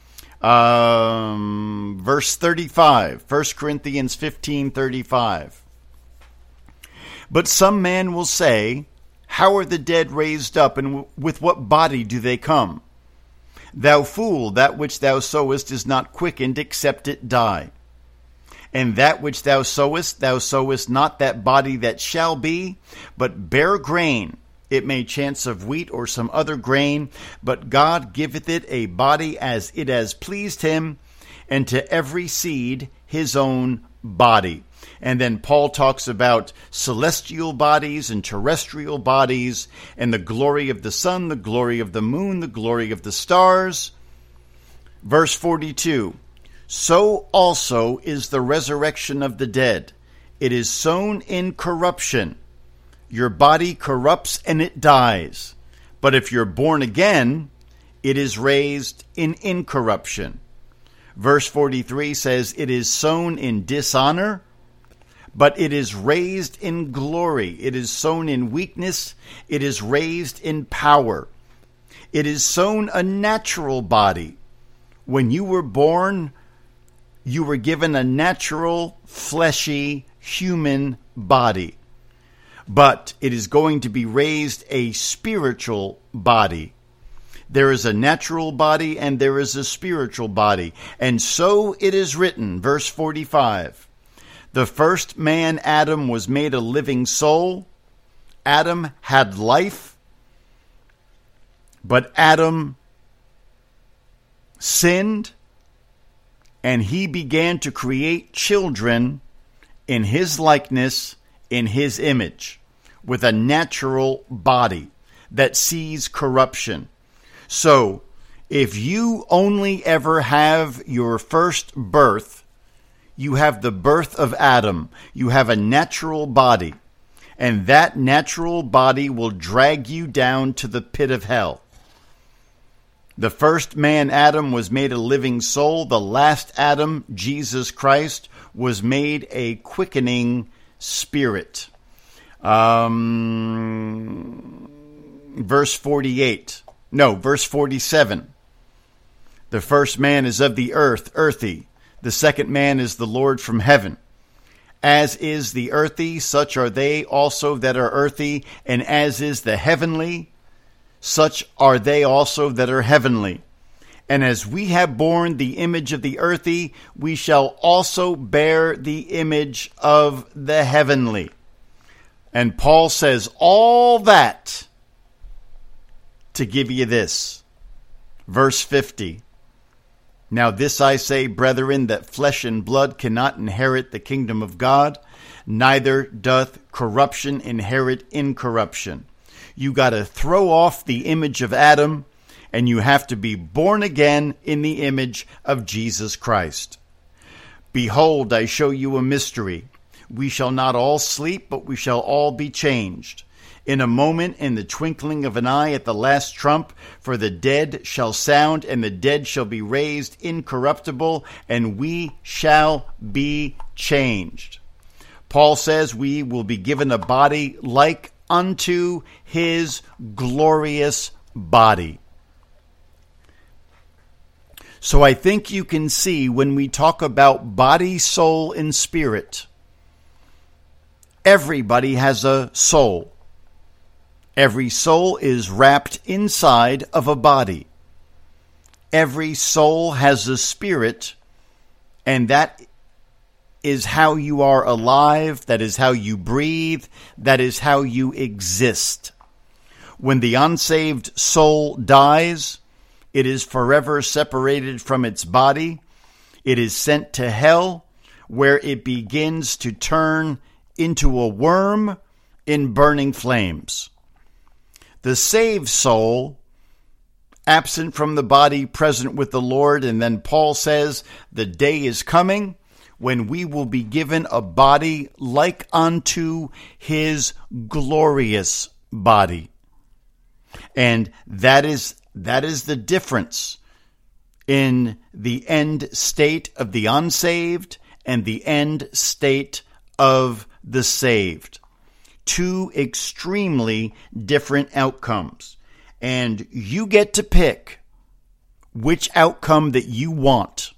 Um, verse thirty-five, First Corinthians fifteen thirty-five. But some man will say, how are the dead raised up, and with what body do they come? Thou fool, that which thou sowest is not quickened, except it die. And that which thou sowest, thou sowest not that body that shall be, but bare grain. It may chance of wheat or some other grain, but God giveth it a body as it has pleased him, and to every seed his own body. And then Paul talks about celestial bodies and terrestrial bodies, and the glory of the sun, the glory of the moon, the glory of the stars. Verse forty-two. So also is the resurrection of the dead. It is sown in corruption. Your body corrupts and it dies. But if you're born again, it is raised in incorruption. Verse forty-three says, it is sown in dishonor, but it is raised in glory. It is sown in weakness. It is raised in power. It is sown a natural body. When you were born, you were given a natural, fleshy, human body. But it is going to be raised a spiritual body. There is a natural body and there is a spiritual body. And so it is written, verse forty-five. The first man, Adam, was made a living soul. Adam had life. But Adam sinned, and he began to create children in his likeness, in his image, with a natural body that sees corruption. So, if you only ever have your first birth, you have the birth of Adam. You have a natural body, and that natural body will drag you down to the pit of hell. The first man, Adam, was made a living soul. The last Adam, Jesus Christ, was made a quickening spirit. Um, verse forty-eight. No, verse forty-seven. The first man is of the earth, earthy. The second man is the Lord from heaven. As is the earthy, such are they also that are earthy. And as is the heavenly, such are they also that are heavenly. And as we have borne the image of the earthy, we shall also bear the image of the heavenly. And Paul says all that to give you this. Verse fifty. Now this I say, brethren, that flesh and blood cannot inherit the kingdom of God, neither doth corruption inherit incorruption. You got to throw off the image of Adam, and you have to be born again in the image of Jesus Christ. Behold, I show you a mystery. We shall not all sleep, but we shall all be changed. In a moment, in the twinkling of an eye, at the last trump, for the dead shall sound, and the dead shall be raised incorruptible, and we shall be changed. Paul says we will be given a body like unto his glorious body. So I think you can see when we talk about body, soul, and spirit, everybody has a soul. Every soul is wrapped inside of a body. Every soul has a spirit, and that is how you are alive, that is how you breathe, that is how you exist. When the unsaved soul dies, it is forever separated from its body. It is sent to hell, where it begins to turn into a worm in burning flames. The saved soul, absent from the body, present with the Lord, and then Paul says, the day is coming when we will be given a body like unto his glorious body. And that is that is the difference in the end state of the unsaved and the end state of the saved. Two extremely different outcomes. And you get to pick which outcome that you want.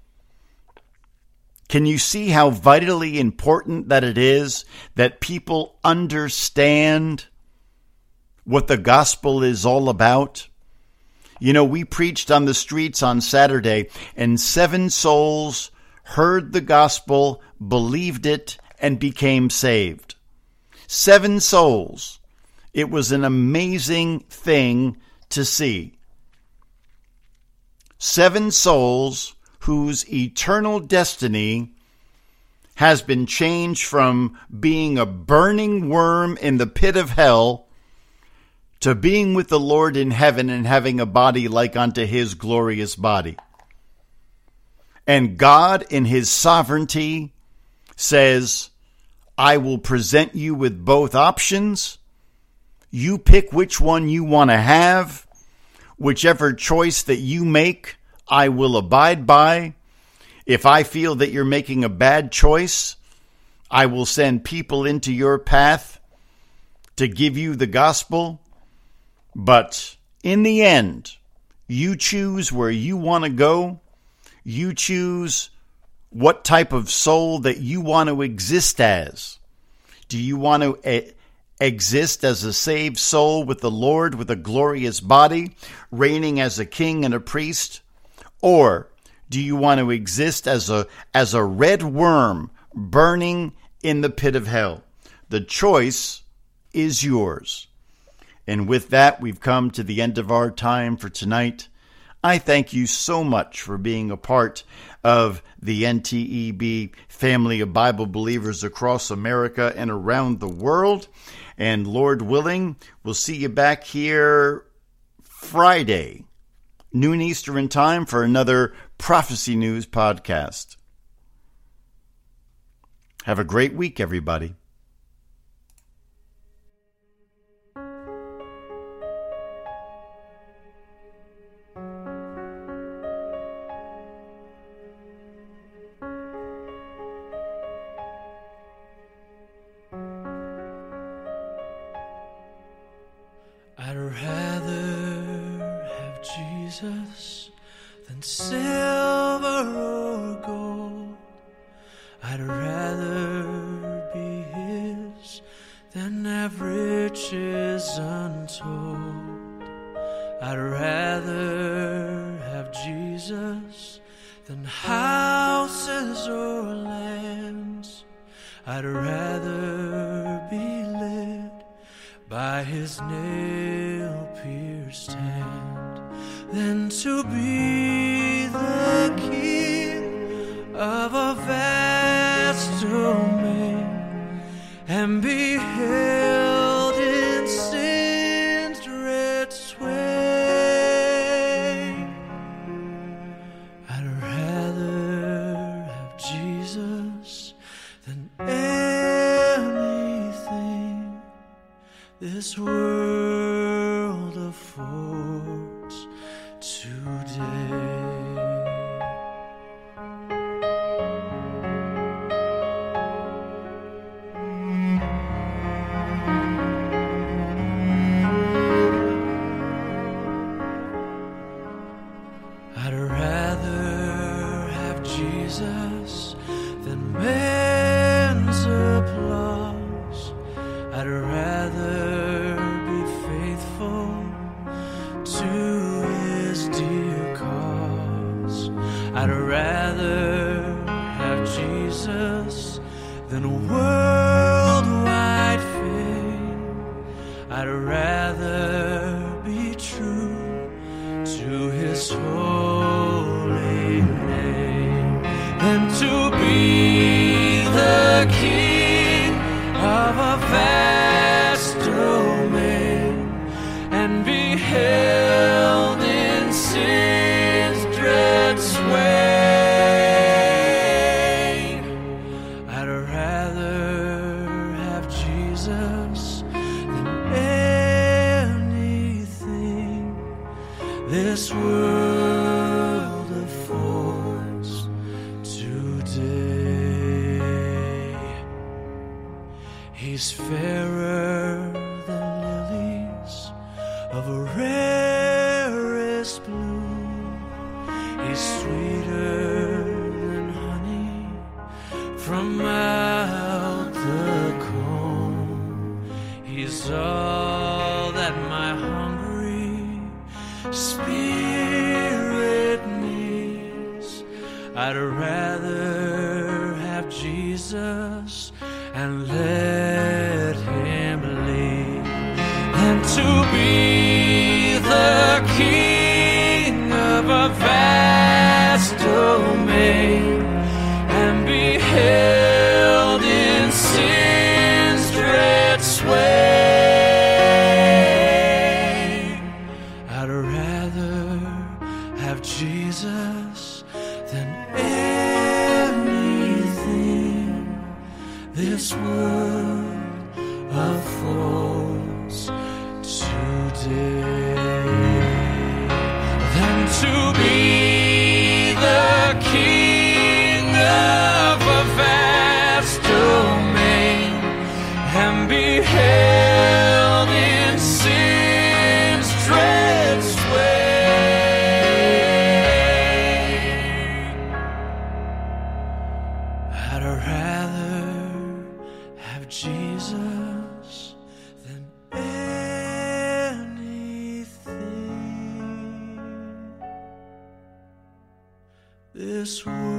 Can you see how vitally important that it is that people understand what the gospel is all about? You know, we preached on the streets on Saturday, and seven souls heard the gospel, believed it, and became saved. Seven souls. It was an amazing thing to see. Seven souls whose eternal destiny has been changed from being a burning worm in the pit of hell to being with the Lord in heaven and having a body like unto his glorious body. And God, in his sovereignty, says, I will present you with both options. You pick which one you want to have. Whichever choice that you make, I will abide by. If I feel that you're making a bad choice, I will send people into your path to give you the gospel. But in the end, you choose where you want to go. You choose what type of soul that you want to exist as. Do you want to e- exist as a saved soul with the Lord, with a glorious body, reigning as a king and a priest? Or do you want to exist as a as a red worm burning in the pit of hell? The choice is yours. And with that, we've come to the end of our time for tonight. I thank you so much for being a part of the N T E B family of Bible believers across America and around the world. And Lord willing, we'll see you back here Friday, noon Eastern time, for another Prophecy News podcast. Have a great week, everybody. I'd rather have Jesus than silver or gold. I'd rather be His than have riches untold. I'd rather have Jesus than houses or lands. I'd rather be led by His nail-pierced hand than to be the king of a vast domain and be held in sin's dread sway. I'd rather have Jesus than anything this world affords today. I'd rather have Jesus than man's applause. I'd rather be faithful to His dear cause. I'd rather have Jesus than worldwide fame. I'd rather be true to His holy name than to be the king of a vast domain and be held in sin's dread sway. I'd rather have Jesus than anything this world affords today. He's fairer than lilies of a rarest blue. He's sweeter than honey from out the comb. He's all that my hungry spirit needs. I'd rather have Jesus and let Him lead than to be the king of a vast domain and be held in sin's dread sway. I'd rather have Jesus than anything this world affords today than to be the king of a vast domain this world.